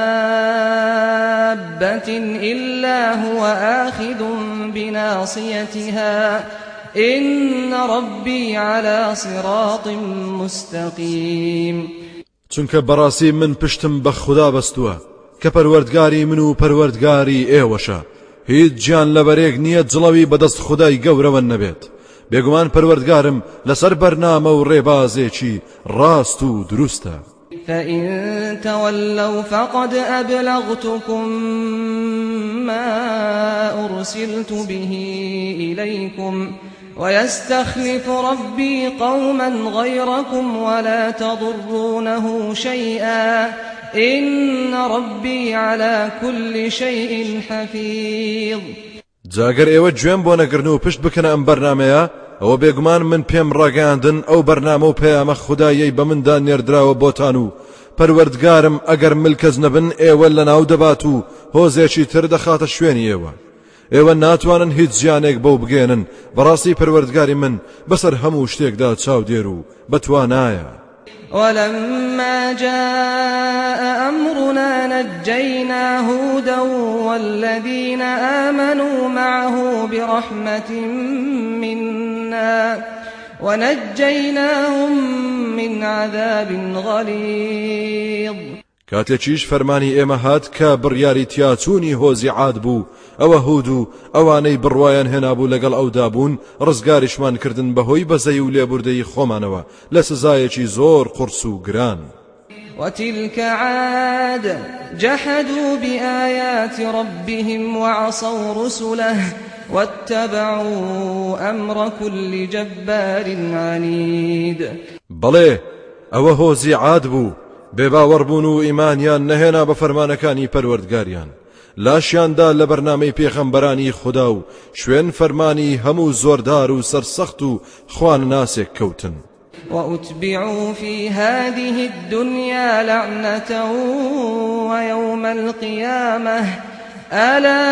إلا هو آخذ بناصيتها إن ربي على صراط مستقيم. چونکە بەڕاستی من پشتم بە خوددا بەستووە کە پەروەردگاری من و پەروەردگاری ئێوەشە هیچ گیان لەبەرێک نییە جڵەوی بەدەست خودای گەورەوە نەبێت بێگومان پەروەردگارم لەسەر بەرنامە و ڕێبازێکی ڕاست و دروستە. فإن تولوا فقد أبلغتكم ما أرسلت به إليكم ويستخلف ربي قوما غيركم ولا تضرونه شيئا إن ربي على كل شيء حفيظ. جاگەر ئێوە گوێم بۆ نەگرن و پشت بکەنە ئەم بەرنامەیە ئەوە بێگومان من پێم ڕاگەاندن ئەو بەرنامە و پەیامە خودایەی بە مندا نێردراوە بۆتان و پەروەردگارم ئەگەر ملکەز نەبن ئێوە لەناو دەبات و هۆزێکی تر دەخاتە شوێنی ئێوە ئێوە ناتوانن هیچ جیانێک بەو بگێنن بەڕاستی پەروەردگاری من بەسەر هەموو شتێکدا چاودێر و بەتوانایە. ولما جاء أمرنا نجينا هودا والذين آمنوا معه برحمة منا ونجيناهم من عذاب غليظ. کاتێکیش فەرمانی ئێمە هات کە بڕیاری تیاچوونی هۆزی عاد بوو ئەوە هود و ئەوانەی بڕوایان هێنابوو لەگەڵ ئەودا بوون ڕزگاریشمان کردن بەهۆی بەزەی و لێبوردەی خۆمانەوە لە سزایەکی زۆر قورس و گران. وتلك عاد جحدوا بآيات ربهم وعصوا رسله واتبعوا أمر كل جبار عنيد. بەڵێ ئەوە هۆزی عاد بوو بێباوەڕبوون و ئیمانیان نەهێنا بە فەرمانەکانی پەروەردگاریان لاشیاندا لە بەرنامەی پێغەمبەرانی خوددا و شوێن فەرمانی هەموو زۆردار و سەرسەخت و خوان ناسێک کەوتن. وأتبعوا في هذه الدنيا لعنة ويوم القيامة ألا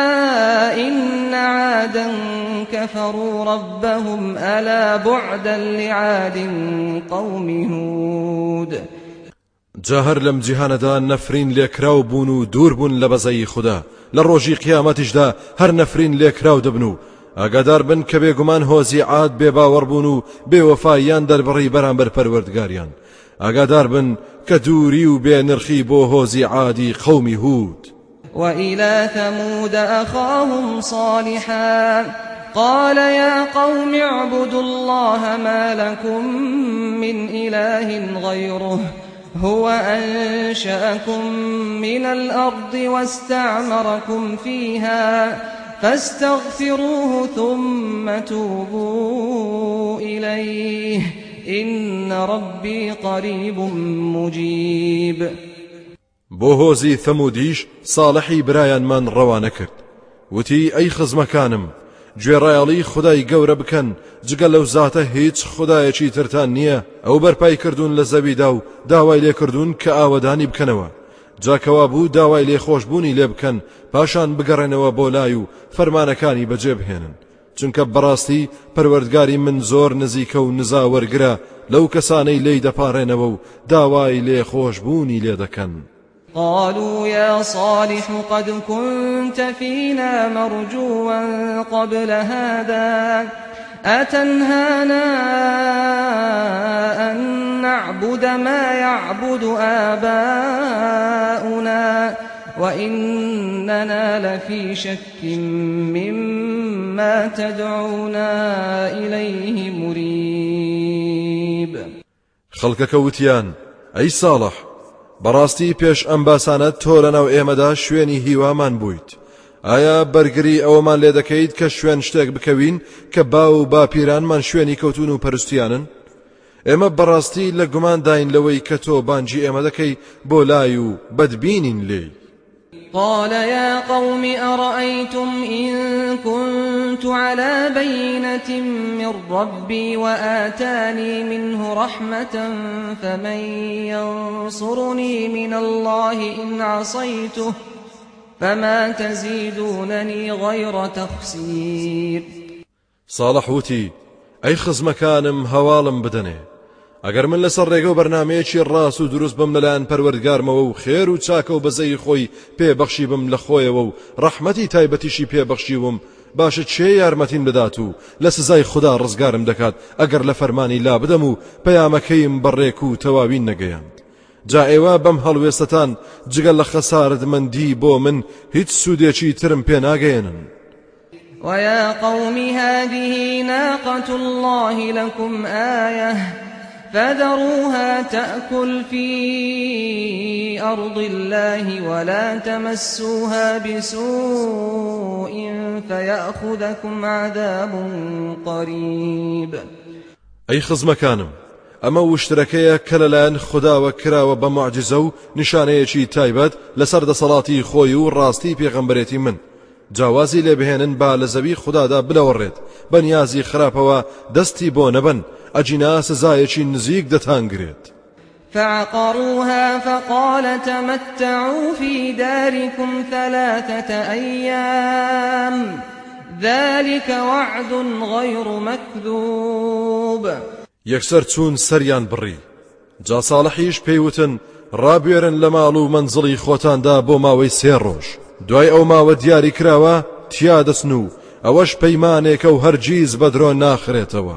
إن عادا كفروا ربهم ألا بعدا لعاد قوم هود. جاهر لەم جیهانەدا نەفرین لێکراو بوون و دوور بوون لە بەزەی خوددا لە ڕۆژی قیامەتیشدا هەر نەفرین لێکراو دەبن و ئاگادار بن کە بێگومان هۆزی عاد بێباوەڕ بوون و بێوەفاییان دەربڕی بەرامبەر پەروەردگاریان. ئاگادار بن کە دووری و بێنرخی بۆ هۆزی عادی قەومی هود. وإلى ثمود أخاهم صالحا قال يا قوم اعبدوا الله ما لكم من إله غيره هو أنشأكم من الأرض واستعمركم فيها فاستغفروه ثم توبوا إليه إن ربي قريب مجيب. بۆ هۆزی ثەمودیش ساڵحی برایانمان ڕەوانە کرد وتی ئەی خزمەکانم گوێڕایەڵی خودای گەورە بکەن جگە لەو زاتە هیچ خودایەکی ترتان نییە ئەو بەرپای کردوون لە زەویدا و داوای لێکردوون کە ئاوەدانی بکەنەوە جاکەوا بوو داوای لێخۆشبوونی لێ بکەن پاشان بگەڕێنەوە بۆ لای و فەرمانەکانی بەجێ بهێنن چونکە بەڕاستی پەروەردگاری من زۆر نزیکە و نزا وەرگرە لەو کەسانەی لێی دەپارێنەوە و داوای لێخۆشبوونی لێ دەکەن. قالوا يا صالح قد كنت فينا مرجوا قبل هذا أتنهانا أن نعبد ما يعبد آباؤنا وإننا لفي شك مما تدعونا إليه مريب. خەڵکەکە وتیان ئەی ساڵح بەڕاستی پێش ئەم باسانە تۆ لەناو ئێمەدا شوێنی هیوامان بوویت ئایا بەرگری ئەوەمان لێ دەکەیت کە شوێن شتێک بکەوین کە با و باپیرانمان شوێنی کەوتون و پەرستیانن؟ ئێمە بەڕاستی لە گومان داین لەوەی کە تۆ بانگی ئێمە دەکەی بۆ لای و بەدبینین لێی. قال يا قوم أرأيتم إن كنت على بينة من ربي وآتاني منه رحمة فمن ينصرني من الله إن عصيته فما تزيدونني غير تخسير. صالح وتی ئەی خزمەکانم هەواڵم بدەنێ ئەگەر من لەسەر ڕێگە و بەرنامەیەکی ڕاست و دروست بم لەلایەن پەروەردگارمەوە و خێر و چاکە و بەزەی خۆی پێبەخشی بم لە خۆیەوە و ڕەحمەتی تایبەتیشی پێبەخشیوم باشە چێ یارمەتیم بدات و لە سزای خوددا ڕزگارم دەکات ئەگەر لە فەرمانی لا بدەم و پەیامەکەیم بەڕێک و تەواوین نەگەیاند. جا ئێوە بەم هەڵوێستەتان جگەل لە خەسارەتمەندی بۆ من هیچ سوودێکی ترم پێ ناگەێنن. ويا قوم هذه ناقة الله لكم آية فذروها تأكل في أرض الله ولا تمسوها بسوء فيأخذكم عذاب قريب. أي خزمكانم ئەمە وشترەکەیە کە لەلایەن خودداوە کراوە بە معجزە و نیشانەیەکی تایبەت لەسەر دەسەڵاتی خۆی و ڕاستی پێغەمبەرێتی من جاوازی لێ بهێنن با لە زەوی خوددادا بلەوەڕێت بە نیازی خراپەوە دەستی بۆ نەبن ئەجینا سزایەکی نزیک دەتانگرێت. فعقروها فقال تمتعوا في داركم ثلاثة أيام ذلك وعد غير مكذوب. یەکسەر چوون سەریان بڕی. جا ساڵحیش پێیوتن ڕابێرن لە ماڵ و مەنزڵی خۆتاندا بۆ ماوەی سێ ڕۆژ. دوای ئەو ماوە دیاری کراوە تیا دەچن و ئەوەش پەیمانێکە و هەرگیز بەدرۆ ناخرێتەوە.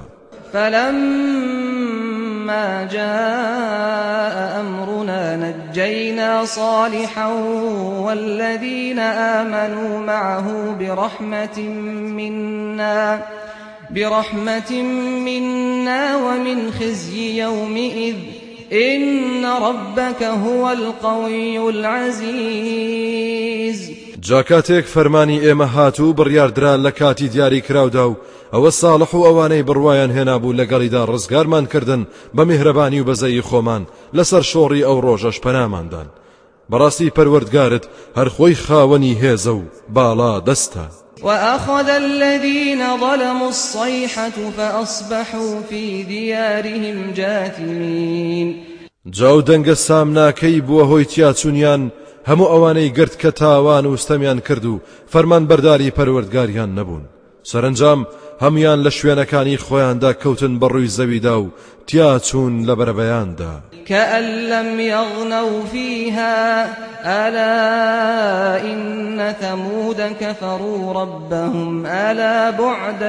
فلما جاء أمرنا نجينا صالحا والذين آمنوا معه برحمة منا برحمة منا ومن خزي يومئذ إن ربك هو القوي العزيز. جاکاتێک فەرمانی ئێمە هاتوو بڕیاردرا لە کاتی دیاری کراودا و ئەوە ساڵح و ئەوانەی بڕوایان هێنابوو لەگەڵیدا ڕزگارمان کردن بە میهرەبانی و بەزەیی خۆمان لەسەر شۆڕی ئەو ڕۆژەش پەناماندان. بەڕاستی پەروەردگارت هەر خۆی خاوەنی هێزە و باڵا دەستە. وأخذ الذين ظلموا الصيحة فأصبحوا في ديارهم جاثمين. جاو دەنگە سامناکەی بووە هۆی تیاچوونیان هەموو ئەوانەی گرت کە تاوان و ستەمیان کرد و فەرمان بەرداری پەروەردگاریان نەبوون. سەرنجام هەمویان لە شوێنەکانی خۆیاندا کەوتن بەڕووی زەویدا و تیاچوون لە بەرەبەیاندا. كأن لم يغنوا فيها ألا إن ثمود كفروا ربهم ألا بعدا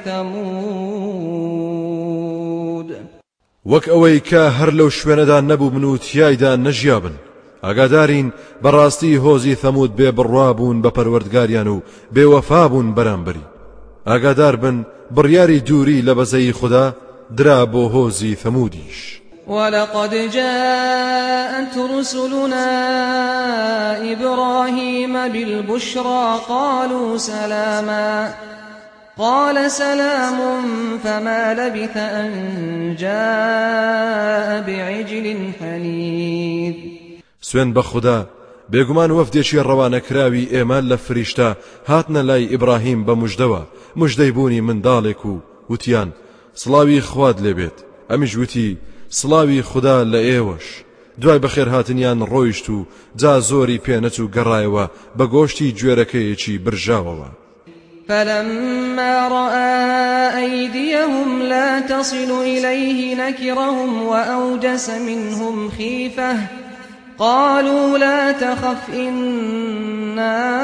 لثمود. وەک ئەوەی کە هەر لەو شوێنەدا نەبوو من و تیایدا نەژیابن. ئاگادارین بەڕاستی هۆزی ثەمود بێ بڕوابوون بە پەروەردگاریان و بێوەفابوون بەرامبەری. ئاگادار بن بڕیاری دووری لە بەزەی خوددا درا بۆ هۆزی ثەمودیش. ولقد جاءت رسلنا إبراهيم بالبشرى قالوا سلاما قال سلام فما لبث أن جاء بعجل حنيذ. سوێن بە خوددا بێگومان وەفدێکی ڕەوانەکراوی ئێمە لە فریشتە هاتنە لای ئیبراهیم بە موژدەوە موژدەی بوونی منداڵێک و وتیان سڵاوی خواد لێبێت. ئەمیش وتی سڵاوی خوددا لە ئێوەش. دوای بەخێر هاتنیان ڕۆیشت و جا زۆری پێنەچ و گەڕایەوە بە گۆشتی گوێرەکەیەکی برژاوەوە. فلما رأى أيديهم لا تصل إليه نكرهم وأوجس منهم خيفة قالوا لا تخف إنا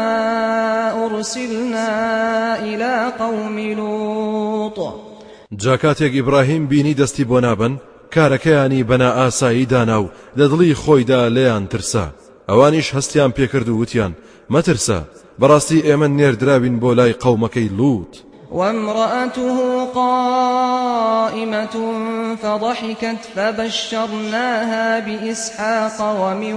أرسلنا إلى قوم لوط. جاکاتێک ئیبراهیم بینی دەستی بۆ نابن کارەکەیانی بەنا ئاسایی دانا و لە دڵی خۆیدا لێیان ترسا. ئەوانیش هەستیان پێکرد و وتیان مەترسە بەڕاستی ئێمە نێردرابین بۆ لای قەومەکەی لوط. وامرأته قائمة فضحكت فبشرناها بإسحاق ومن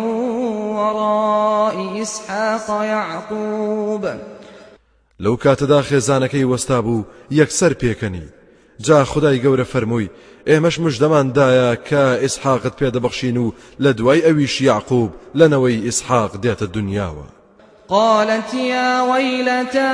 وراء إسحاق يعقوب. لەو کاتەدا خێزانەکەی وەستا بوو یەکسەر پێکەنی. جا خدای گەورە فەرمووی ئێمەش موژدەماندایە کە ئیسحاقت پێدەبەخشین و لە دوای ئەویش یعقوب لەنەوەی ئیسحاق دێتە دنیاوە. قالت يا ويلتى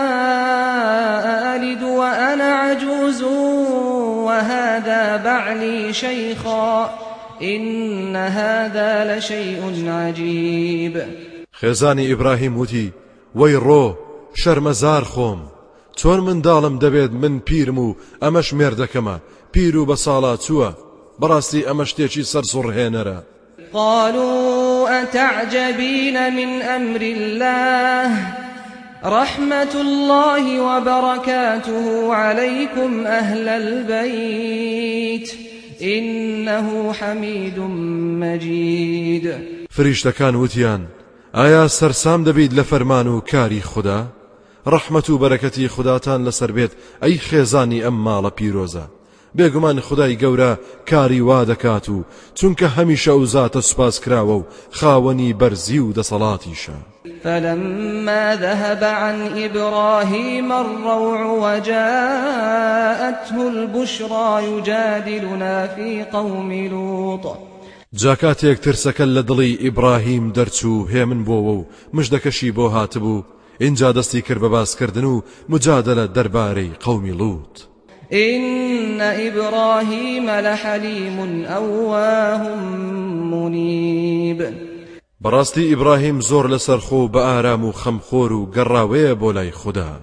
أألد وأنا عجوز وهذا بعلي شيخا إن هذا لشيء عجيب. خێزانی ئیبراهیم وتی وەی ڕۆ شەرمەزار خۆم چۆن منداڵم دەبێت من پیرم و ئەمەش مێردەکەمە پیر و بە ساڵا چووە بەڕاستی ئەمە شتێکی سەرسوڕهێنەرە. قالوا أتعجبين من أمر الله رحمة الله وبركاته عليكم أهل البيت إنه حميد مجيد. فریشتەکان وتیان ئایا سەرسام دەبیت لە فەرمان و کاری خوددا؟ ڕەحمەت و بەرەکەتی خوداتان لەسەر بێت ئەی خێزانی ئەم ماڵە پیرۆزە. بێگومان خدای گەورە کاری وا دەکات و چونکە هەمیشە ئەو زاتە سوپاس کراوە و خاوەنی بەرزی و دەسەڵاتیشە. فلما ذهب عن إبراهيم الروع وجاءته البشرى يجادلنا في قوم لوط. جاکاتێک ترسەکە لە دڵی ئیبراهیم دەرچوو هێمن بۆوە و مژدەکەشی بۆ هاتبوو اینجا دەستی کرد بە باسکردن و مجادلە دەربارەی قەومی لوط. إن إبراهيم لحليم أواه منيب. براستي إبراهيم زور لسرخو بآرام خمخور قراوي بولاي خدا.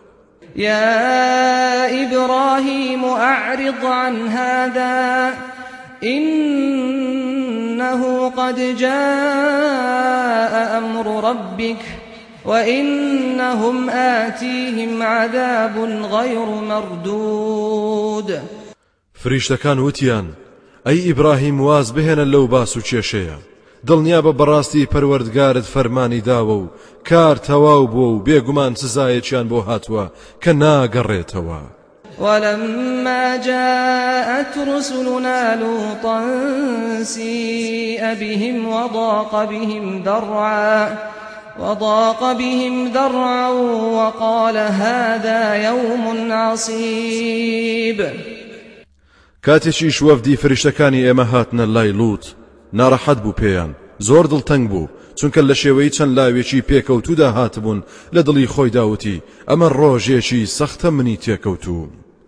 يا إبراهيم أعرض عن هذا إنه قد جاء أمر ربك وإنهم آتيهم عذاب غير مردود. فريشتكان وتيان أي إبراهيم واز بهن اللو باسو تشيشيا دڵنیا بە بەڕاستی پەروەردگارت فەرمانی داوە و کار تەواو بووە و بێگومان سزایەکیان بۆ هاتووە کە ناگەڕێتەوە. ولما جاءت رسلنا لوطا سيء بهم وضاق بهم ذرعا وضاق بهم ذرعا وقال هذا يوم عصيب. کاتێکیش وەفدی فریشتەکانی ئێمە هاتنە لای لووت ناڕەحەت بوو پێیان زۆر دڵتەنگ بوو چونکە لە شێوەی چەند لاوێکی پێکەوتوودا هاتبوون لە دڵی خۆی داوتی ئەمە ڕۆژێکی سەختە منی تێکەوتوو.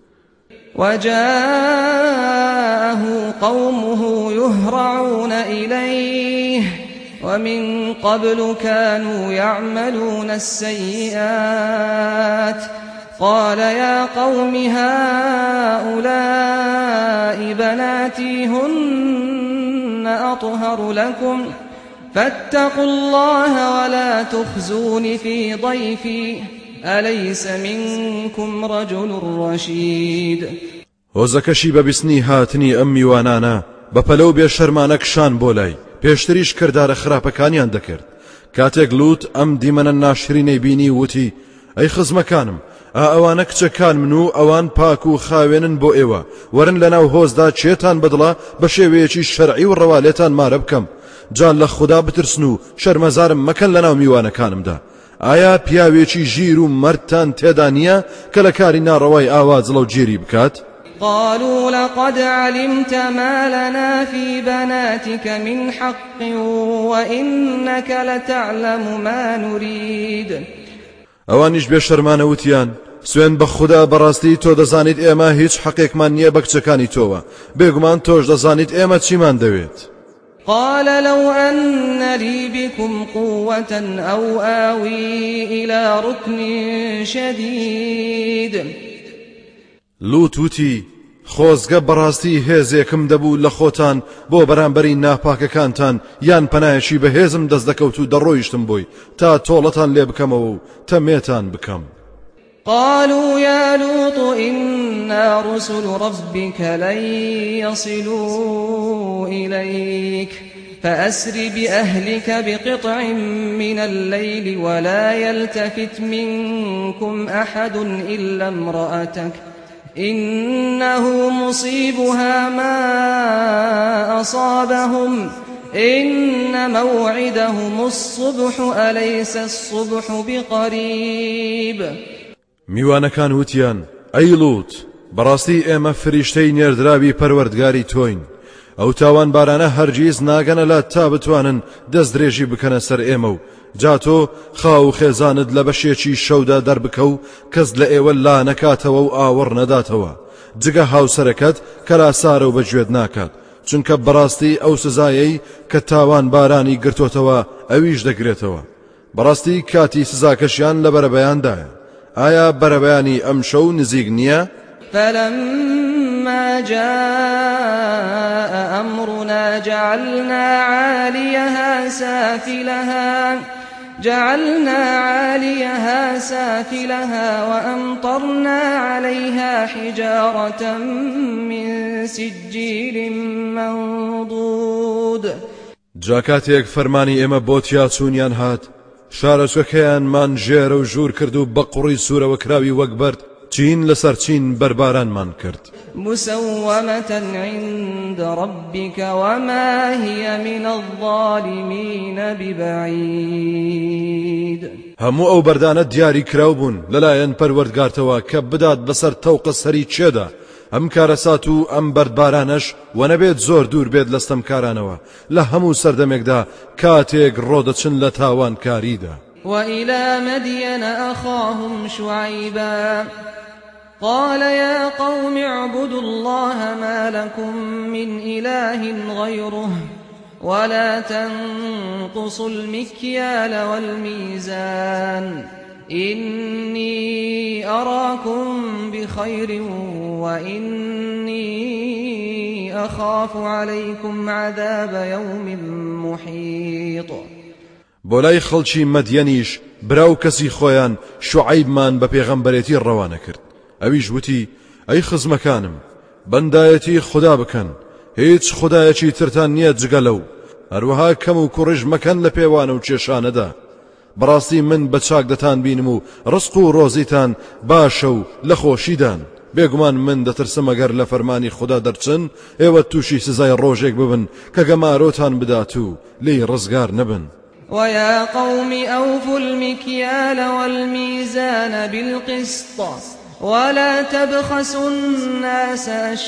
وجاءه قومه يهرعون إليه ومن قبل كانوا يعملون السيئات قال يا قوم هؤلاء بناتي هن أطهر لكم فاتقوا الله ولا تخزون في ضيفي أليس منكم رجل رشيد. هۆزەکەشی بە بیستنی هاتنی ئەم میوانانە بەپەلەو بێ شەرمانەکشان بۆ لای پێشتریش کردارە خراپەکانیان دەکرد. کاتێک لووت ئەم دیمەنە ناشرینەی بینی وتی ئەی خزمەکانم ئا ئەوانە کچەکان من و ئەوان پاک و خاوێنن بۆ ئێوە وەرن لەناو هۆزدا چێتان بەدڵە بە شێوەیەکی شەرعی و ڕەوالێتان مارە بکەم جان لە خوددا بترسن و شەرمەزارم مەکەن لەناو میوانەکانمدا. ئایا پیاوێکی ژیر و مەردتان تێدا نییە کە لە کاری ناڕەوای ئاوازڵە و گیری بکات؟ قالوا لقد علمت ما لنا في بناتك من حق وإنك لتعلم ما نريد. ئەوانیش بێ شەرمانە وتیان سوێن بە خوددا بەڕاستی تۆ دەزانیت ئێمە هیچ حەقێکمان نییە بە کچەکانی تۆوە بێگومان تۆش دەزانیت ئێمە چیمان دەوێت. قال لو أن لي بكم قوة أو آوي إلى ركن شديد. لوت وتی خۆزگە بەڕاستی هێزێکم دەبوو لە خۆتان بۆ بەرامبەری ناپاکەکانتان یان پەنایەکی بەهێزم دەست دەکەوت و دەڕۆیشتم بۆی تا تۆڵەتان لێ بکەمەوە و تەمێتان بکەم. قالوا يا لوط إنا رسل ربك لن يصلوا إليك فأسر بأهلك بقطع من الليل ولا يلتفت منكم أحد إلا امرأتك إنه مصيبها ما أصابهم إن موعدهم الصبح أليس الصبح بقريب. میوانەکان وتیان ئەی لووت بەڕاستی ئێمە فریشتەی نێردراوی پەروەردگاری تۆین ئەو تاوان بارانە هەرگیز ناگەنە لات تا بتوانن دەست درێژی بکەنە سەر ئێمە و جا تۆ خاو خێزانت لە بەشێکی شەودا دەربکە و کەس لە ئێوە لا نەکاتەوە و ئاوەڕ نەداتەوە جگە هاوسەرەکەت کەلا سارە و بەگوێت ناکات چونکە بەڕاستی ئەو سزایەی کە تاوان بارانی گرتوتەوە ئەویش دەگرێتەوە بەڕاستی کاتی سزاکەشیان لە بەرەبەیاندایە. آیا بربیانی ئەم شەو نزیک نییە؟ فلما جاء أمرنا جعلنا عاليها سافلها جعلنا عاليها سافلها وأمطرنا عليها حجارة من سجيل منضود. جاکاتێک فەرمانی ئێمە بۆ تیاچوونیان هات شارەچەکەیانمان ژێرە و ژوور کرد و بە قوڕی سوورەوە کراوی وەک بەرد چین لەسەر چین بەربارانمان کرد. مسومة عند ربك وما هي من الظالمين ببعيد. هەموو ئەو بەردانە دیاری کراو بوون لەلایەن پەروەردگارتەوە کە بدات بەسەر تەوقە سەری چێدا ئەم کارەسات و ئەم بەردبارانەش و نەبێت زۆر دوور بێت لەستەمکارانەوە لە هەموو سەردەمێکدا کاتێک ڕۆدەچن لە تاوانکاریدا. وإلى مدين أخاهم شعيبا قال يا قوم اعبدوا الله ما لكم من إله غيره ولا تنقصوا المكيال والميزان إني أراكم بخير وإني أخاف عليكم عذاب يوم محيط. بۆلای خەڵکی مەدیەنیش براو کەسی خۆیان شوعەیبمان بە پێغەمبەرێتی ڕەوانە کرد. ئەویش وتی ئەی خزمەکانم بەندایەتی خوددا بکەن، هیچ خودایەکی ترتان نییە جگە لەو، هەروەها کەم و کوڕژ مەکەن لە پێوانە و کێشانەدا. بەڕاستی من بە چاک دەتان بینم و ڕزق و ڕۆزیتان باشە و لە خۆشیدان. بێگومان من دەترسم ئەگەر لە فەرمانی خوددا دەرچن ئێوە تووشی سزای ڕۆژێک ببن کە گەمارۆتان بدات و لێی ڕزگار نەبن. ويا قوم أوفوا المكيال والميزان بالقسط ولا تبخسوا الناس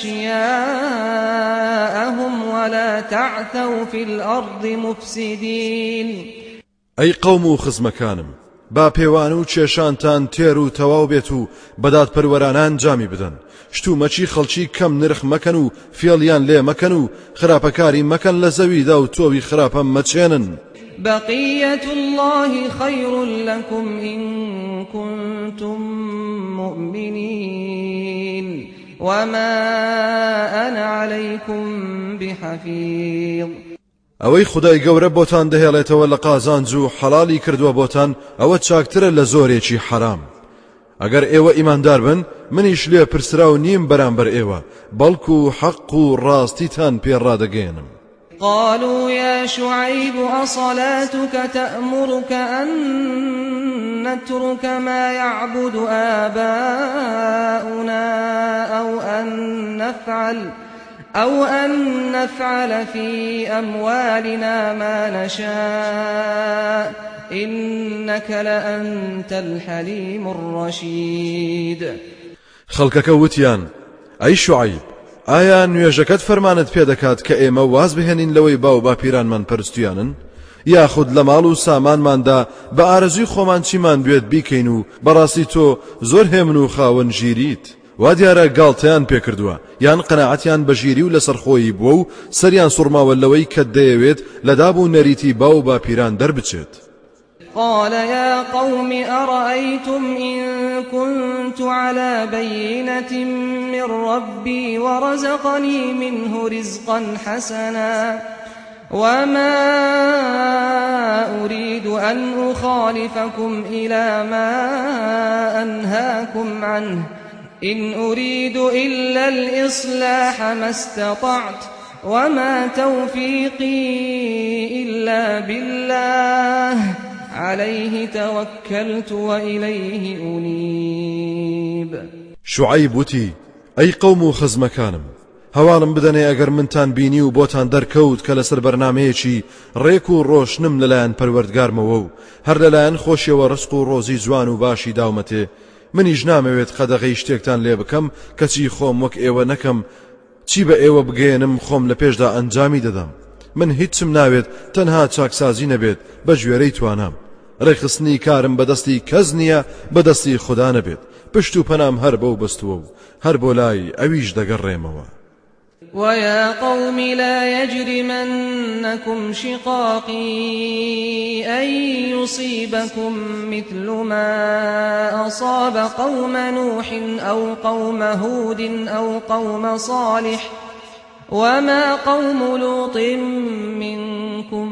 أشياءهم ولا تعثوا في الأرض مفسدين. أي قوم خزمكانم با پێوان و کێشانتان تێر و تەواو بێت و بەدات پەروەرانان جامی بدەن، شتومەچی خەڵکی کەم نرخ مەکەن و فێڵیان لێ مەکەن و خراپەکاری مەکەن لە زەویدا و تۆوی خراپە مەچێنن. بقية الله خير لكم إن كنتم مؤمنين وما أنا عليكم بحفيظ. ئەوەی خودای گەورە بۆتان دەهێڵێتەوە لە قازانج و حەڵالی کردووە بۆتان ئەوە چاکترە لە زۆرێکی حەرام. ئەگەر ئێوە ئیماندار بن منیش لێ پرسرا و نیم بەرامبەر ئێوە، بەڵکو حەق و ڕاستیتان پێڕادەگەێنم. قالوا يا شعيب أصلاتك تأمرك أن نترك ما يعبد آباؤنا أو أن نفعل أو أن نفعل في أموالنا ما نشاء إنك لأنت الحليم الرشيد. خەڵکەکە وتیان ئەی شوعەیب ئایا نوێژەکەت فەرمانت پێدەکات کە ئێمە واز بهێنین لەوەی باو باپیرانمان پەرستویانن، یاخود لە ماڵ و سامانماندا بە ئارەزوی خۆمان چیمان دوێت بیکەین و بەڕاستی تۆ زۆر هێمن و خاوەن ژیریت. وا دیارە گاڵتەیان پێکردووە یان قەناعەتیان بە ژیری و لەسەرخۆیی بووە و سەریان سوڕماوە لەوەی کە دەیەوێت لە دابوو نەریتی باو باپیران دەربچێت. قال يا قوم أرأيتم إن كنت على بينة من ربي ورزقني منه رزقا حسنا وما أريد أن أخالفكم إلى ما أنهاكم عنه إن أريد إلا الإصلاح ما استطعت وما توفيقي إلا بالله عليه توكلت وإليه أنيب. شعيب وتي أي قوم خزمكانم هەواڵم بدەنێ ئەگەر منتان بینی و بۆتان دەرکەوت کە لەسەر بەرنامەیەکی ڕێک و ڕۆشنم لەلایەن پەروەردگارمەوە و هەر لەلایەن خۆشیەوە ڕزق و ڕۆزی جوان و باشی داومەتێ، منیش نامەوێت قەدەغەی شتێکتان لێ بکەم کەچی خۆم وەک ئێوە نەکەم، چی بە ئێوە بگەێنم خۆم لە پێشدا ئەنجامی دەدەم. من هیچم ناوێت تەنها چاکسازی نەبێت بە ژوێرەی توانام. ڕێخستنی کارم بەدەستی کەس نییە بەدەستی خوددا نەبێت. پشت و پەنام هەر بەو بەستووە و هەر بۆ لای ئەویش دەگەڕێمەوە. ويا قوم لا يجرمنكم شقاقي أن يصيبكم مثل ما أصاب قوم نوح أو قوم هود أو قوم صالح وما قوم لوط منكم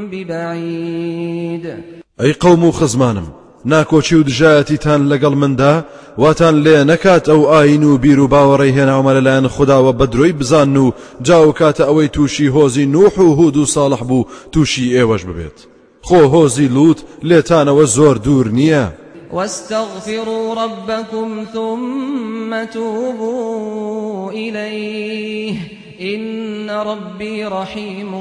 ببعيد. أي قوم خزمانم ناکۆچی و دژایەتیتان لەگەڵ مندا واتان لێ نەکات ئەو ئاین و بیر و باوەڕێی هێناومە لەلایەن خودداوە بە درۆی بزان و جاو کاتە ئەوەی تووشی هۆزی نوح و هود و ساڵح بوو تووشی ئێوەش ببێت. خۆ هۆزی لووت لێتانەوە زۆر دوور نییە. واستغفروا ربكم ثم توبوا إليه إن ربي رحيم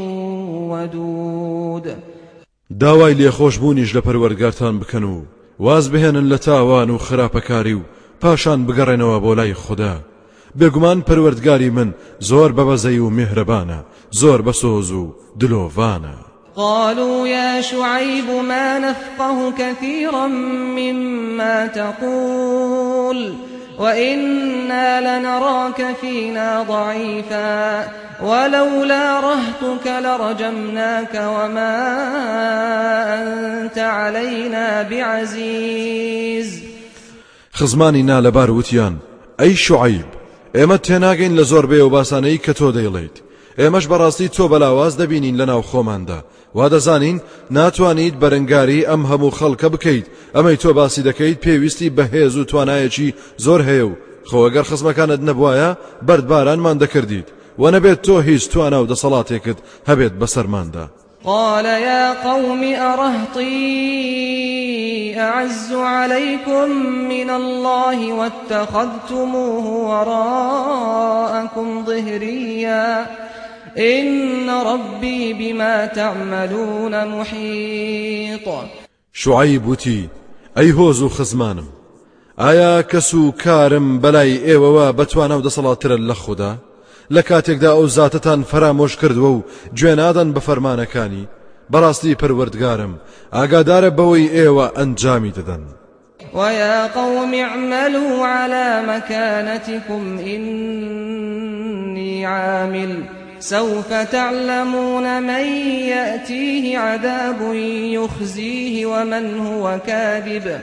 ودود. داوای لێخۆشبوونیش لە پەروەردگارتان بکەن و واز بهێنن لە تاوان و خراپەکاری و پاشان بگەڕێنەوە بۆ لای خوددا. بێگومان پەروەردگاری من زۆر بەبەزەی و میهرەبانە، زۆر بەسۆز و دلۆڤانە. قالوا يا شعيب ما نفقه كثيرا مما تقول وإنا لنراك فينا ضعيفا ولولا رهطك لرجمناك وما أنت علينا بعزيز. خزمانی نالەبار وتیان ئەی شوعەیب ئێمە تێناگەین لە زۆر بێ و باسانەی کە تۆ دەیڵێیت، ئێمەش بەڕاستی تۆ بەلاواز دەبینین لەناو خۆماندا، وا دەزانین ناتوانیت بەرەنگاری ئەم هەموو خەڵکە بکەیت، ئەمەی تۆ باسی دەکەیت پێویستی بەهێز و توانایەکی زۆر هەیە و خۆ ئەگەر خزمەکانت نەبوایە بەردبارانمان دەکردیت و نەبێت تۆ هیچ توانا و دەسەڵاتێکت هەبێت بەسەرماندا. قال يا قوم أرهطي أعز عليكم من الله واتخذتموه وراءكم ظهريا إن ربي بما تعملون محيط. شعيب وتي أي هوزو خزمانم آیا کەسو کارم بەلای ئێوەوە بەتوانە و دەسەڵاتترە لە خوددا لە کاتێکدا ئەو زاتتان فرامۆش کردووە و گوێنادەن بە فەرمانەکانی بەڕاستی پەروەردگارم ئاگادارە بەوەی ئێوە ئەنجامی دەدەن. ويا قوم اعملوا على مكانتكم إني عامل سوف تعلمون من يأتيه عذاب يخزيه ومن هو كاذب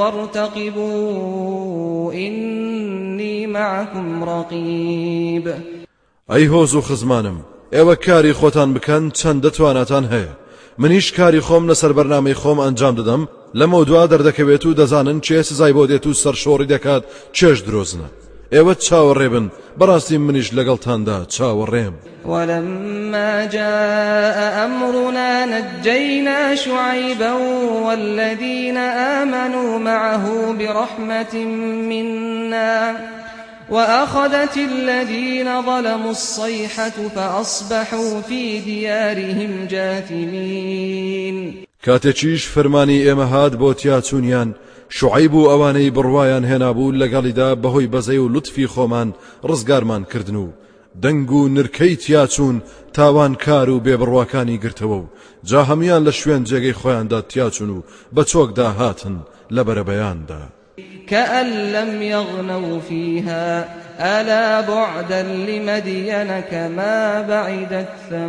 وارتقبوا إني معكم رقيب. ئەی هۆز و خزمانم ئێوە کاری خۆتان بکەن چەند دەتواناتان هەیە، منیش کاری خۆم لەسەر بەرنامەی خۆم ئەنجام دەدەم، لەمە دوا دەردەکەوێت و دەزانن چێ سزای بۆ دێت و سەرشۆڕی دەکات چێش درۆزنە. ئێوە چاوەڕێ بن بەڕاستی منیش لەگەڵتاندا چاوەڕێم. ولما جاء أمرنا نجينا شعيبا والذين آمنوا معه برحمة منا وأخذت الذين ظلموا الصيحة فأصبحوا في ديارهم جاثمين. کاتێکیش فەرمانی ئێمە هات بۆ تیاچوونیان شعیب و ئەوانەی بڕوایان هێنابوو لەگەڵیدا بەهۆی بەزەی و لوتفی خۆمان ڕزگارمان کردن و دەنگ و نرکەی تیاچوون تاوان کار و بێبڕواکانی گرتەوە و جا هەمیان لە شوێن جێگەی خۆیاندا تیاچون و بە چۆکدا هاتن لە بەرەبەیاندا. كأن لم يغنوا فيها ألا بعدا لمدين كما بعدت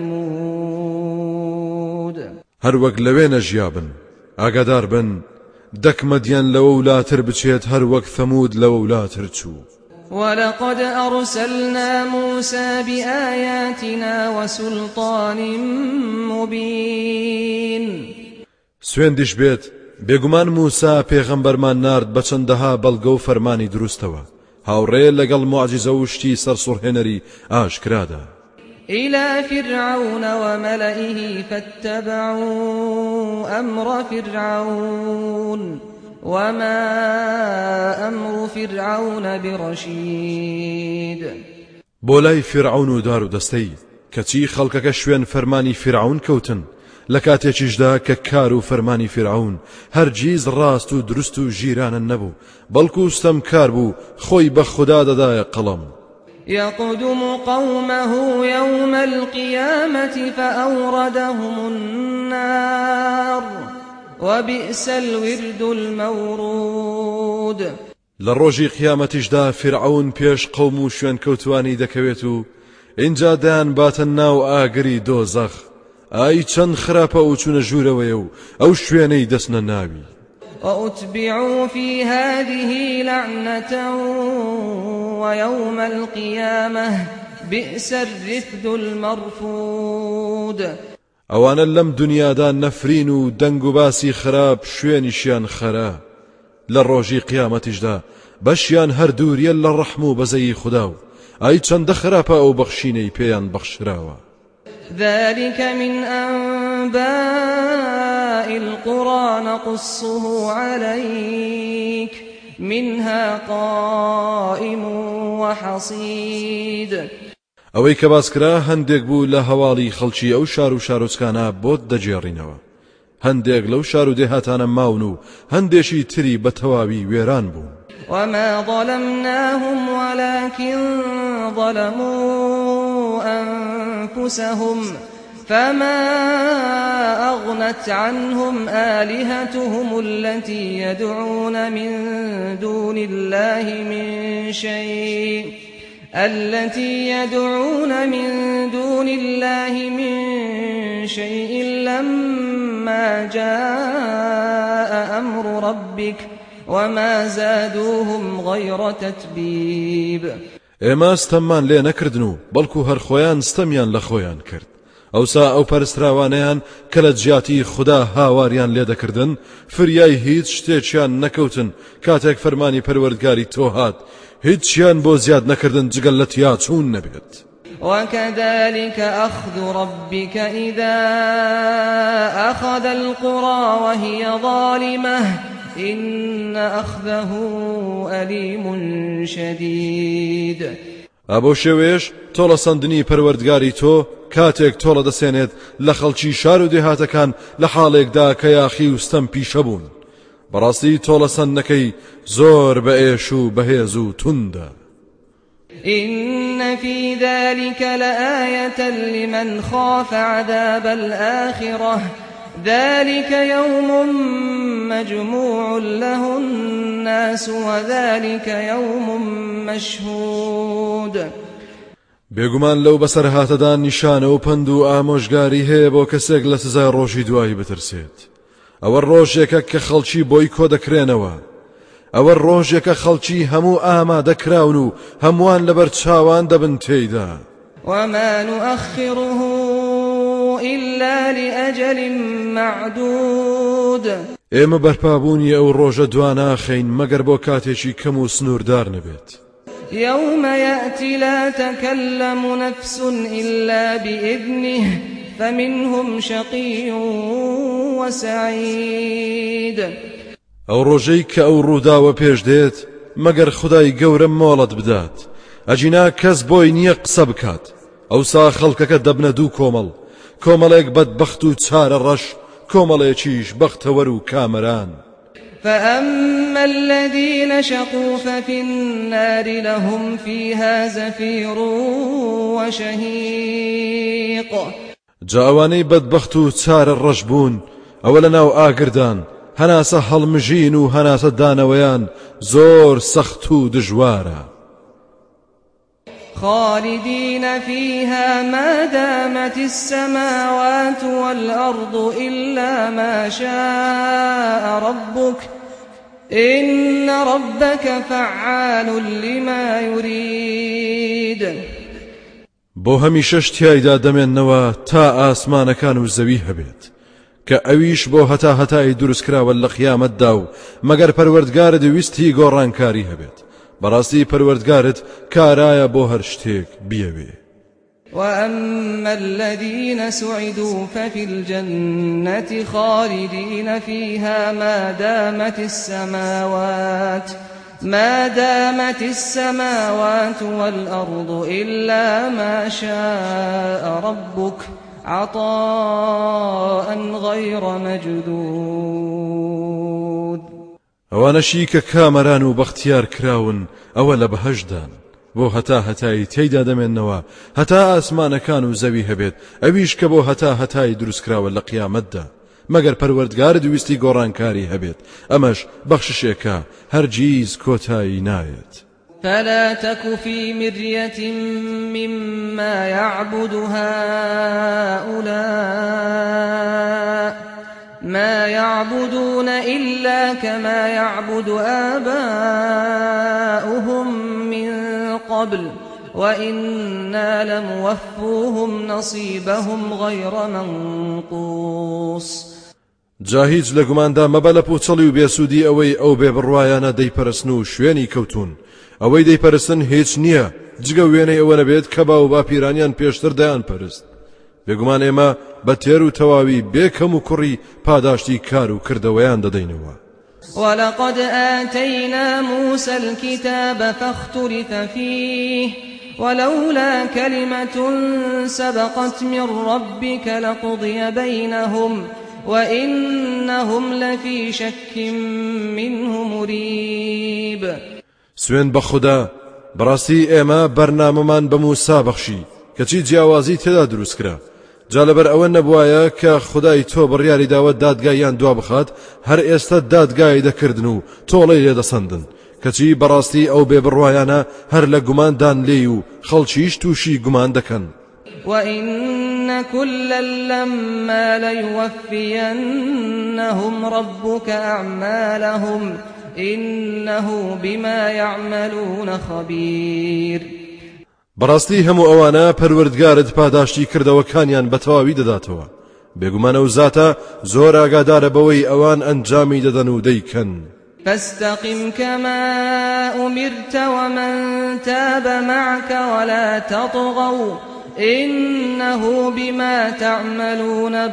ثمود. هەر وەک لەوێ نەژیابن ئاگادار بن دەک مەدیان لەوە ولاتر بچێت هەر وەک ثەمود لەوە ولاتر چوو. ولقد أرسلنا موسى بآياتنا وسلطان مبين. سوێندیش بێت بێگومان موسا پێغەمبەرمان نارد بە چەندەها بەڵگە و فەرمانی دروستەوە هاوڕێ لەگەڵ موعجیزە و شتی سەرسوڕهێنەری ئاشکرادا. إلى فرعون وملئه فاتبعوا أمر فرعون وما أمر فرعون برشيد. بۆلای فرعون و دار و دەستەی کەچی خەڵکەکە شوێن فەرمانی فرعون کەوتن لە کاتێکیشدا کە کار و فەرمانی فرعون هەرگیز ڕاست و دروست و ژیرانە نەبوو بەڵکو ستەم کار بوو خۆی بە خوددا دەدایە قەڵەم. يقدم قومه يوم القيامة فأوردهم النار وبئس الورد المورود. لروجي قيامتشدا فرعون پیش قوم و شوێن کەوتوانی دەکەوێت و اینجا دایان باتە ناو ئاگری دۆزەخ. ئای چەند خراپە و چونە ژوورەوەیە و ئەو شوێنەی دەستنە ناوی. وأتبعوا في هذه لعنة ويوم القيامة بئس الرفد المرفود. ئەوانە لەم دنیادا نەفرین و دەنگ و باسی خراپ شوێنیشیان خەرا لە ڕۆژی قیامەتیشدا بەشیان هەردووریە لە ڕەحم و بەزەی خوددا و ئای چەندە خراپە ئەو بەخشینەی پێیان بەخشراوە. ذلك من أنباء القرى نقصه عليك منها قائم وحصيد. ئەوەی کە باسکرا هەندێک بوو لە هەواڵی خەڵکی ئەو شار و شارۆچکانە بۆت دەجێڕینەوە. هەندێک لەو شار و دێهاتانە ماون و هەندێکی تری بە تەواوی وێران بوون. وما ظلمناهم ولكن ظلموا أنفسهم فما أغنت عنهم آلهتهم التي يدعون من دون الله من شيء التي يدعون من دون الله من شيء لما جاء أمر ربك وما زادوهم غير تتبيب. ئێمە ستەممان لێ نەکردن و بەڵکو هەر خۆیان ستەمیان لە خۆیان کرد. ئەوسا ئەو پەرستراوانەیان کە لە جیاتی خوددا هاواریان لێ دەکردن فریای هیچ شتێکیان نەکەوتن کاتێک فەرمانی پەروەردگاری تۆ هات هیچیان بۆ زیاد نەکردن جگەل لە تیا چوون نەبێت. وكذلك أخذ ربك إذا أخذ القرى وهي ظالمة إن أخذه أليم شديد. ئەبۆ شێوێش تۆڵە سەندنی پەروەردگاری تۆ کاتێک تۆڵە دەسێنێت لە خەڵکی شار و دێهاتەکان لە حاڵێکدا کە یاخی وستەم پیشە بوون. بەڕاستی تۆڵە سەندنەکەی زۆر بە ئێش و بەهێز و توندە. إن في ذلك لآية لمن خاف عذاب الآخرة ذلك يوم مجموع له الناس وذلك يوم مشهود. بێگومان لەو بەسەر هاتەدا نیشانە و پند و ئامۆژگاری هەیە بۆ کەسێک لە سزای ڕۆژی دوایی بترسێت. ئەوە ڕۆژێکە کە خەڵکی بۆی کۆ دەکرێنەوە. ئەوە ڕۆژێکە خەڵکی هەموو ئامادەکراون و هەمووان لەبەر چاوان دەبن تێیدا. وما نؤخره إلا لأجل معدود. ئێمە بەرپابوونی ئەو ڕۆژە دواناخەین مەگەر بۆ کاتێکی کەم و سنووردار نەبێت. يوم يأتي لا تكلم نفس إلا بإذنه فمنهم شقي وسعيد. ئەو ڕۆژەی کە ئەو ڕووداوە پێش دێت مەگەر خودای گەورە مۆڵەت بدات ئەجینا کەس بۆی نییە قسە بکات. ئەوسا خەڵکەکە دەبنە دوو کۆمەڵ، کۆمەڵێک بەدبەخت و چارە ڕەش، کۆمەڵێکیش بەختەوەر و کامەران. فأما الذين شقوا ففي النار لهم فيها زفير وشهيق. جاوانەی بەدبەخت و چارە ڕەش بوون ئەوە لەناو ئاگردان هەناسە هەڵمژین و هەناسە دانەوەیان زۆر سەخت و دژوارە. خالدين فيها ما دامت السماوات والأرض إلا ما شاء ربك إن ربك فعال لما يريد. بۆ هەمیشەش تیایدا دەمێننەوە تا ئاسمانەکان و زەوی هەبێت کە ئەویش بۆ هەتا هەتای دروستکراوە لە قیامەتدا و مەگەر پەروەردگارت ویستی گۆڕانکاری هەبێت. بەڕاستی پەروەردگارت کارایە بۆ هەر شتێک بیەوێ. وأما الذين سعدوا ففي الجنة خالدين فيها ما دامت السماوات ما دامت السماوات والأرض إلا ما شاء ربك عطاء غير مجدود. ئەوانەشی کە کامەران و بەختیار کراون ئەوە لە بەهەشدان بۆ هەتا هەتایی تێیدا دەمێننەوە هەتا ئاسمانەکان و زەوی هەبێت ئەویش کە بۆ هەتا هەتایی دروستکراوە لە قیامەتدا مەگەر پەروەردگارت ویستی گۆڕانکاری هەبێت ئەمەش بەخششێکە هەرگیز کۆتایی نایێت. فلا تك في مرية مما يعبد هؤلاء ما يعبدون إلا كما يعبد آباؤهم من قبل وإنا لموفوهم نصيبهم غير منقوص. جاهیج لە گوماندا مەبە لە پوچەڵی و بێسوودی ئەوەی ئەو بێبڕوایانە دەیپەرستن و شوێنی کەوتون ئەوەی دەیپەرستن هیچ نییە جگە وێنەی ئەوە نەبێت کە باو باپیرانیان پێشتر دەیان پەرست. بێگومان ئێمە بە تێر و تەواوی بێکەم و کوڕی پاداشتی کار و کردەوەیان دەدەینەوە. ولقد آتينا موسى الكتاب فاختلف فيه ولولا كلمة سبقت من ربك لقضي بينهم وإنهم لفي شك منه مريب. سوێن بە خوددا بەڕاستی ئێمە بەرنامەمان بە موسا بەخشی کەچی جیاوازی تێدا دروستکرا جا لەبەر ئەوە نەبوایە کە خودای تۆ بڕیاری داوە دادگایان دوا بخات هەر ئێستا دادگای دەکردن و تۆڵەی لێدەسەندن کەچی بەڕاستی ئەو بێبڕوایانە هەر لە گوماندان لێی و خەڵکیش تووشی گومان دەکەن. وَإِنَّ كُلًّا لَّمَّا لَيُوَفِّيَنَّهُمْ رَبُّكَ أَعْمَالَهُمْ إِنَّهُ بِمَا يَعْمَلُونَ خَبِيرٌ. بەڕاستی هەموو ئەوانە پەروەردگارت پاداشتی کردەوەکانیان بە تەواوی دەداتەوە بێگومانە و زاتە زۆر ئاگادارە بەوەی ئەوان ئەنجامی دەدەن و دەیکەن. فاستقم كما أمرت ومن تاب معك ولا تطغوا إنه بما تعملون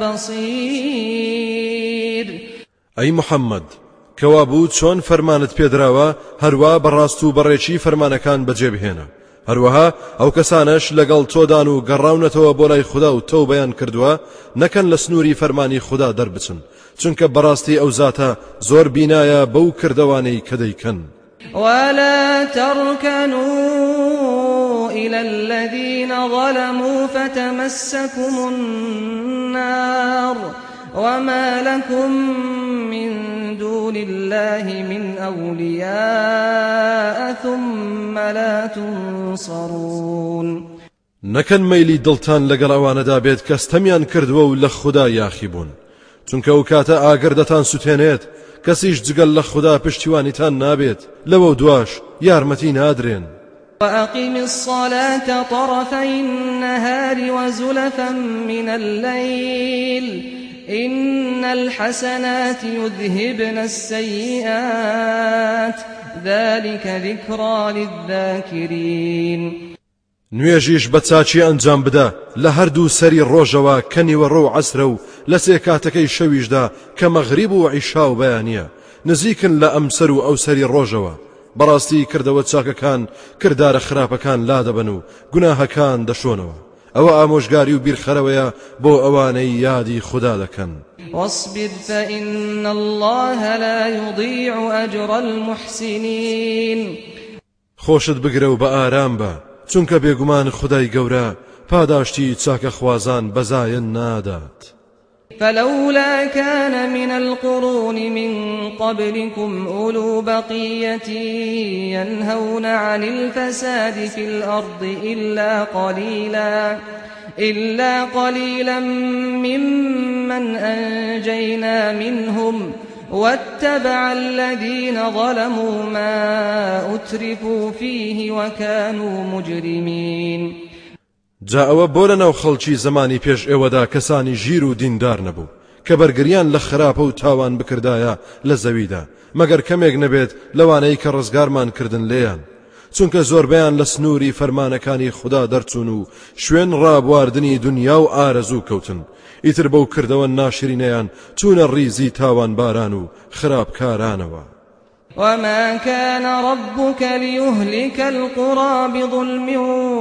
بصير. أي محمد كوابو چۆن فەرمانت پێدراوە هەروە بەڕاست و بەڕێکی فەرمانەکان بەجێبهێنە هەروەها ئەو کەسانش لەگەڵ تۆدان و گەڕاونەتەوە بۆ لای خوددا و تۆ بەیان کردووە نەکەن لە سنووری فەرمانی خوددا دەربچن چونکە بەڕاستی ئەو زاتە زۆر بینایە بەو کردەوانەی کە دەیکەن. ولا تركنوا إلى الذين ظلموا فتمسكم النار وما لكم من دون الله من أولياء ثم لا تنصرون. نەکەن مەیلی دڵتان لەگەڵ ئەوانەدا بێت کە ستەمیان کردووە و لە خوددا یاخی بوون چونکە ئەو کاتە ئاگر دەتان سوتێنێت کەسیش جگەل لە خوددا پشتیوانیتان نابێت لەوە دواش یارمەتی نادرێن. وأقم الصلاة طرفي النهار وزلفا من الليل إن الحسنات يذهبن السيئات ذلك ذكرى للذاكرين. نوێژیش بە چاچی ئەنجام بدە لە هەردوو سەری ڕۆژەوە کە نیوەڕۆ و عەسرە و لە سێ کاتەکەی شەویشدا کە مەغریب و عیشا و بەیانیە نزیکن لە ئەم سەر و ئەو سەری ڕۆژەوە بەڕاستی کردەوە چاکەکان کردارە خراپەکان لادەبن و گوناهەکان دەشۆنەوە ئەوە ئامۆژگاری و بیرخەرەوەیە بۆ ئەوانەی یادی خوددا دەکەن. واصبر فإن الله لا يضيع أجر المحسنين. خۆشت بگرە و بە ئارام بە چونکە بێگومان خودای گەورە پاداشتی چاکە خوازان بەزایە نادات. فلولا كان من القرون من قبلكم أولو بقية ينهون عن الفساد في الأرض إلا قليلا إلا قليلا ممن أنجينا منهم واتبع الذين ظلموا ما أترفوا فيه وكانوا مجرمين. جا ئەوە بۆ لەناو خەڵکی زمانی پێش ئێوەدا کەسانی ژیر و دیندار نەبوو کە بەرگریان لە خراپە و تاوان بکردایە لە زەویدا مەگەر کەمێک نەبێت لەوانەی کە ڕزگارمان کردن لێیان چونکە زۆربەیان لە سنووری فەرمانەکانی خوددا دەرچوون و شوێن ڕابواردنی دنیا و ئارەزوو کەوتن ئیتر بەو کردەوە ناشرینەیان چوونە ڕیزی تاوان باران و خراپکارانەوە. وما كان ربك ليهلك القرى بظلم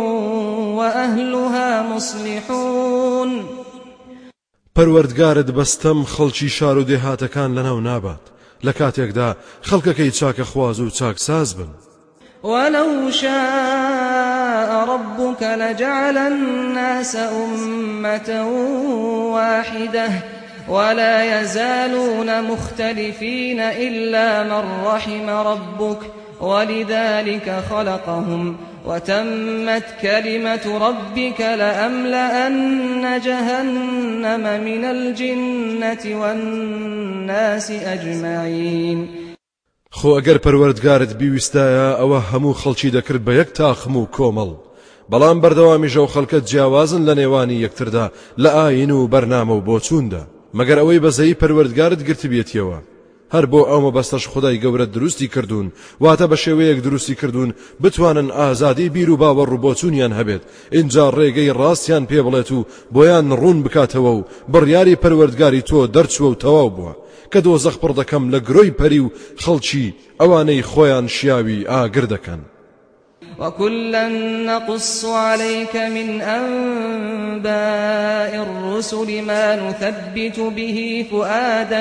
وأهلها مصلحون. پەروەردگارت بەستەم خەڵکی شار و دێهاتەکان لەناو نابات لە کاتێکدا خەڵکەکەی چاکە خواز و چاکساز بن. ولو شاء ربك لجعل الناس أمة واحدة ولا يزالون مختلفين إلا من رحم ربك ولذلك خلقهم وتمت كلمة ربك لأملأن جهنم من الجنة والناس أجمعين. خۆ ئەگەر پەروەردگارت بیویستایە ئەوە هەموو خەڵکی دەکرد بە یەک تاخم و کۆمەڵ بەڵام بەردەوامیش ئەو خەڵکە جیاوازن لە نێوانی یەکتردا لە ئاین و بەرنامە و بۆچووندا مەگەر ئەوەی بەزەی پەروەردگارت گرتبێتیەوە هەر بۆ ئەومە بەستەش خودای گەورە دروستی کردوون واتە بە شێوەیەک دروستی کردوون بتوانن ئازادی بیر و باوەڕ و بۆچوونیان هەبێت اینجا ڕێگەی ڕاستیان پێ بڵێت و بۆیان ڕوون بکاتەوە و بڕیاری پەروەردگاری تۆ دەرچووە و تەواو بووە کە دۆزەخ پڕ دەکەم لە گرۆی پەری و خەڵکی ئەوانەی خۆیان شیاوی ئاگر دەکەن. وكلا نقص عليك من أنباء الرسل ما نثبت به فؤادك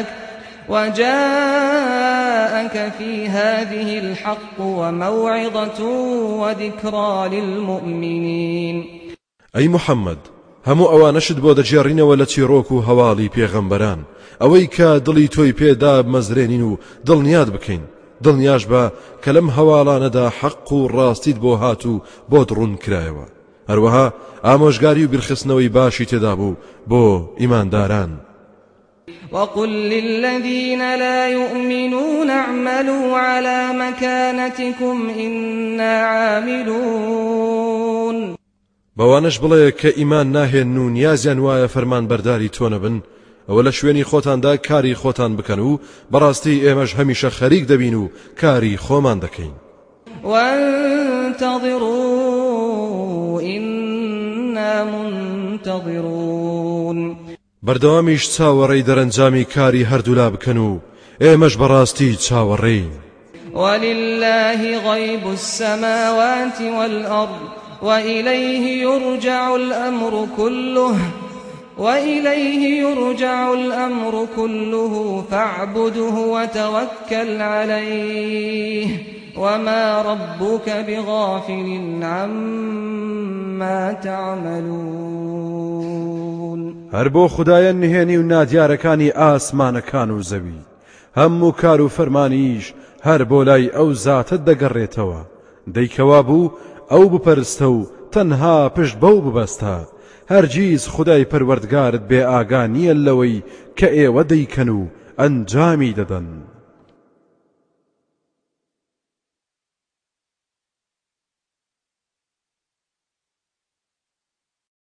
وجاءك في هذه الحق وموعظة وذكرى للمؤمنين. أي محمد هەموو ئەوانەشت بۆ دەجێڕینەوە لە چیرۆک و هەواڵی پێغەمبەران ئەوەی کە دڵی تۆی پێدا مەزرێنین و دڵنیاد بکەین دڵنیاش بە کە لەم هەواڵانەدا حەق و ڕاستیت بۆ هات و بۆ دڕون کرایەوە هەروەها ئامۆژگاری و بیرخستنەوەی باشی تێدا بوو بۆ ئیمانداران وقل للذين لا يؤمنون اعملوا على مكانتكم إنا عاملون بەوانش بڵێ کە ئیمان ناهێن و نیازیان وایە فەرمان بەرداری تۆ نەبن ئەوە لە شوێنی خۆتاندا کاری خۆتان بکەن و بەڕاستی ئێمەش هەمیشە خەریک دەبین و کاری خۆمان دەکەین وانتظروا إنا منتظرون بەردەوامیش چاوەڕێی دەرەنجامی کاری هەردوولا بکەن و ئێمەش بەڕاستی چاوەڕێین ولله غيب السماوات والأرض وإليه يرجع الأمر كله وإليه يرجع الأمر كله فاعبده وتوكل عليه وما ربك بغافل عما تعملون هەر بۆ خودایە نهێنی و نادیارەکانی ئاسمانەکان و زەوی هەموو کار و فەرمانیش هەر بۆ لای ئەو زاتت دەگەڕێتەوە دەیکەوا بوو ئەو بپەرستە و تەنها پشت بەو ببەستە هەرگیز خودای پەروەردگارت بێ ئاگا نییە لەوەی کە ئێوە دەیکەن و ئەنجامی دەدەن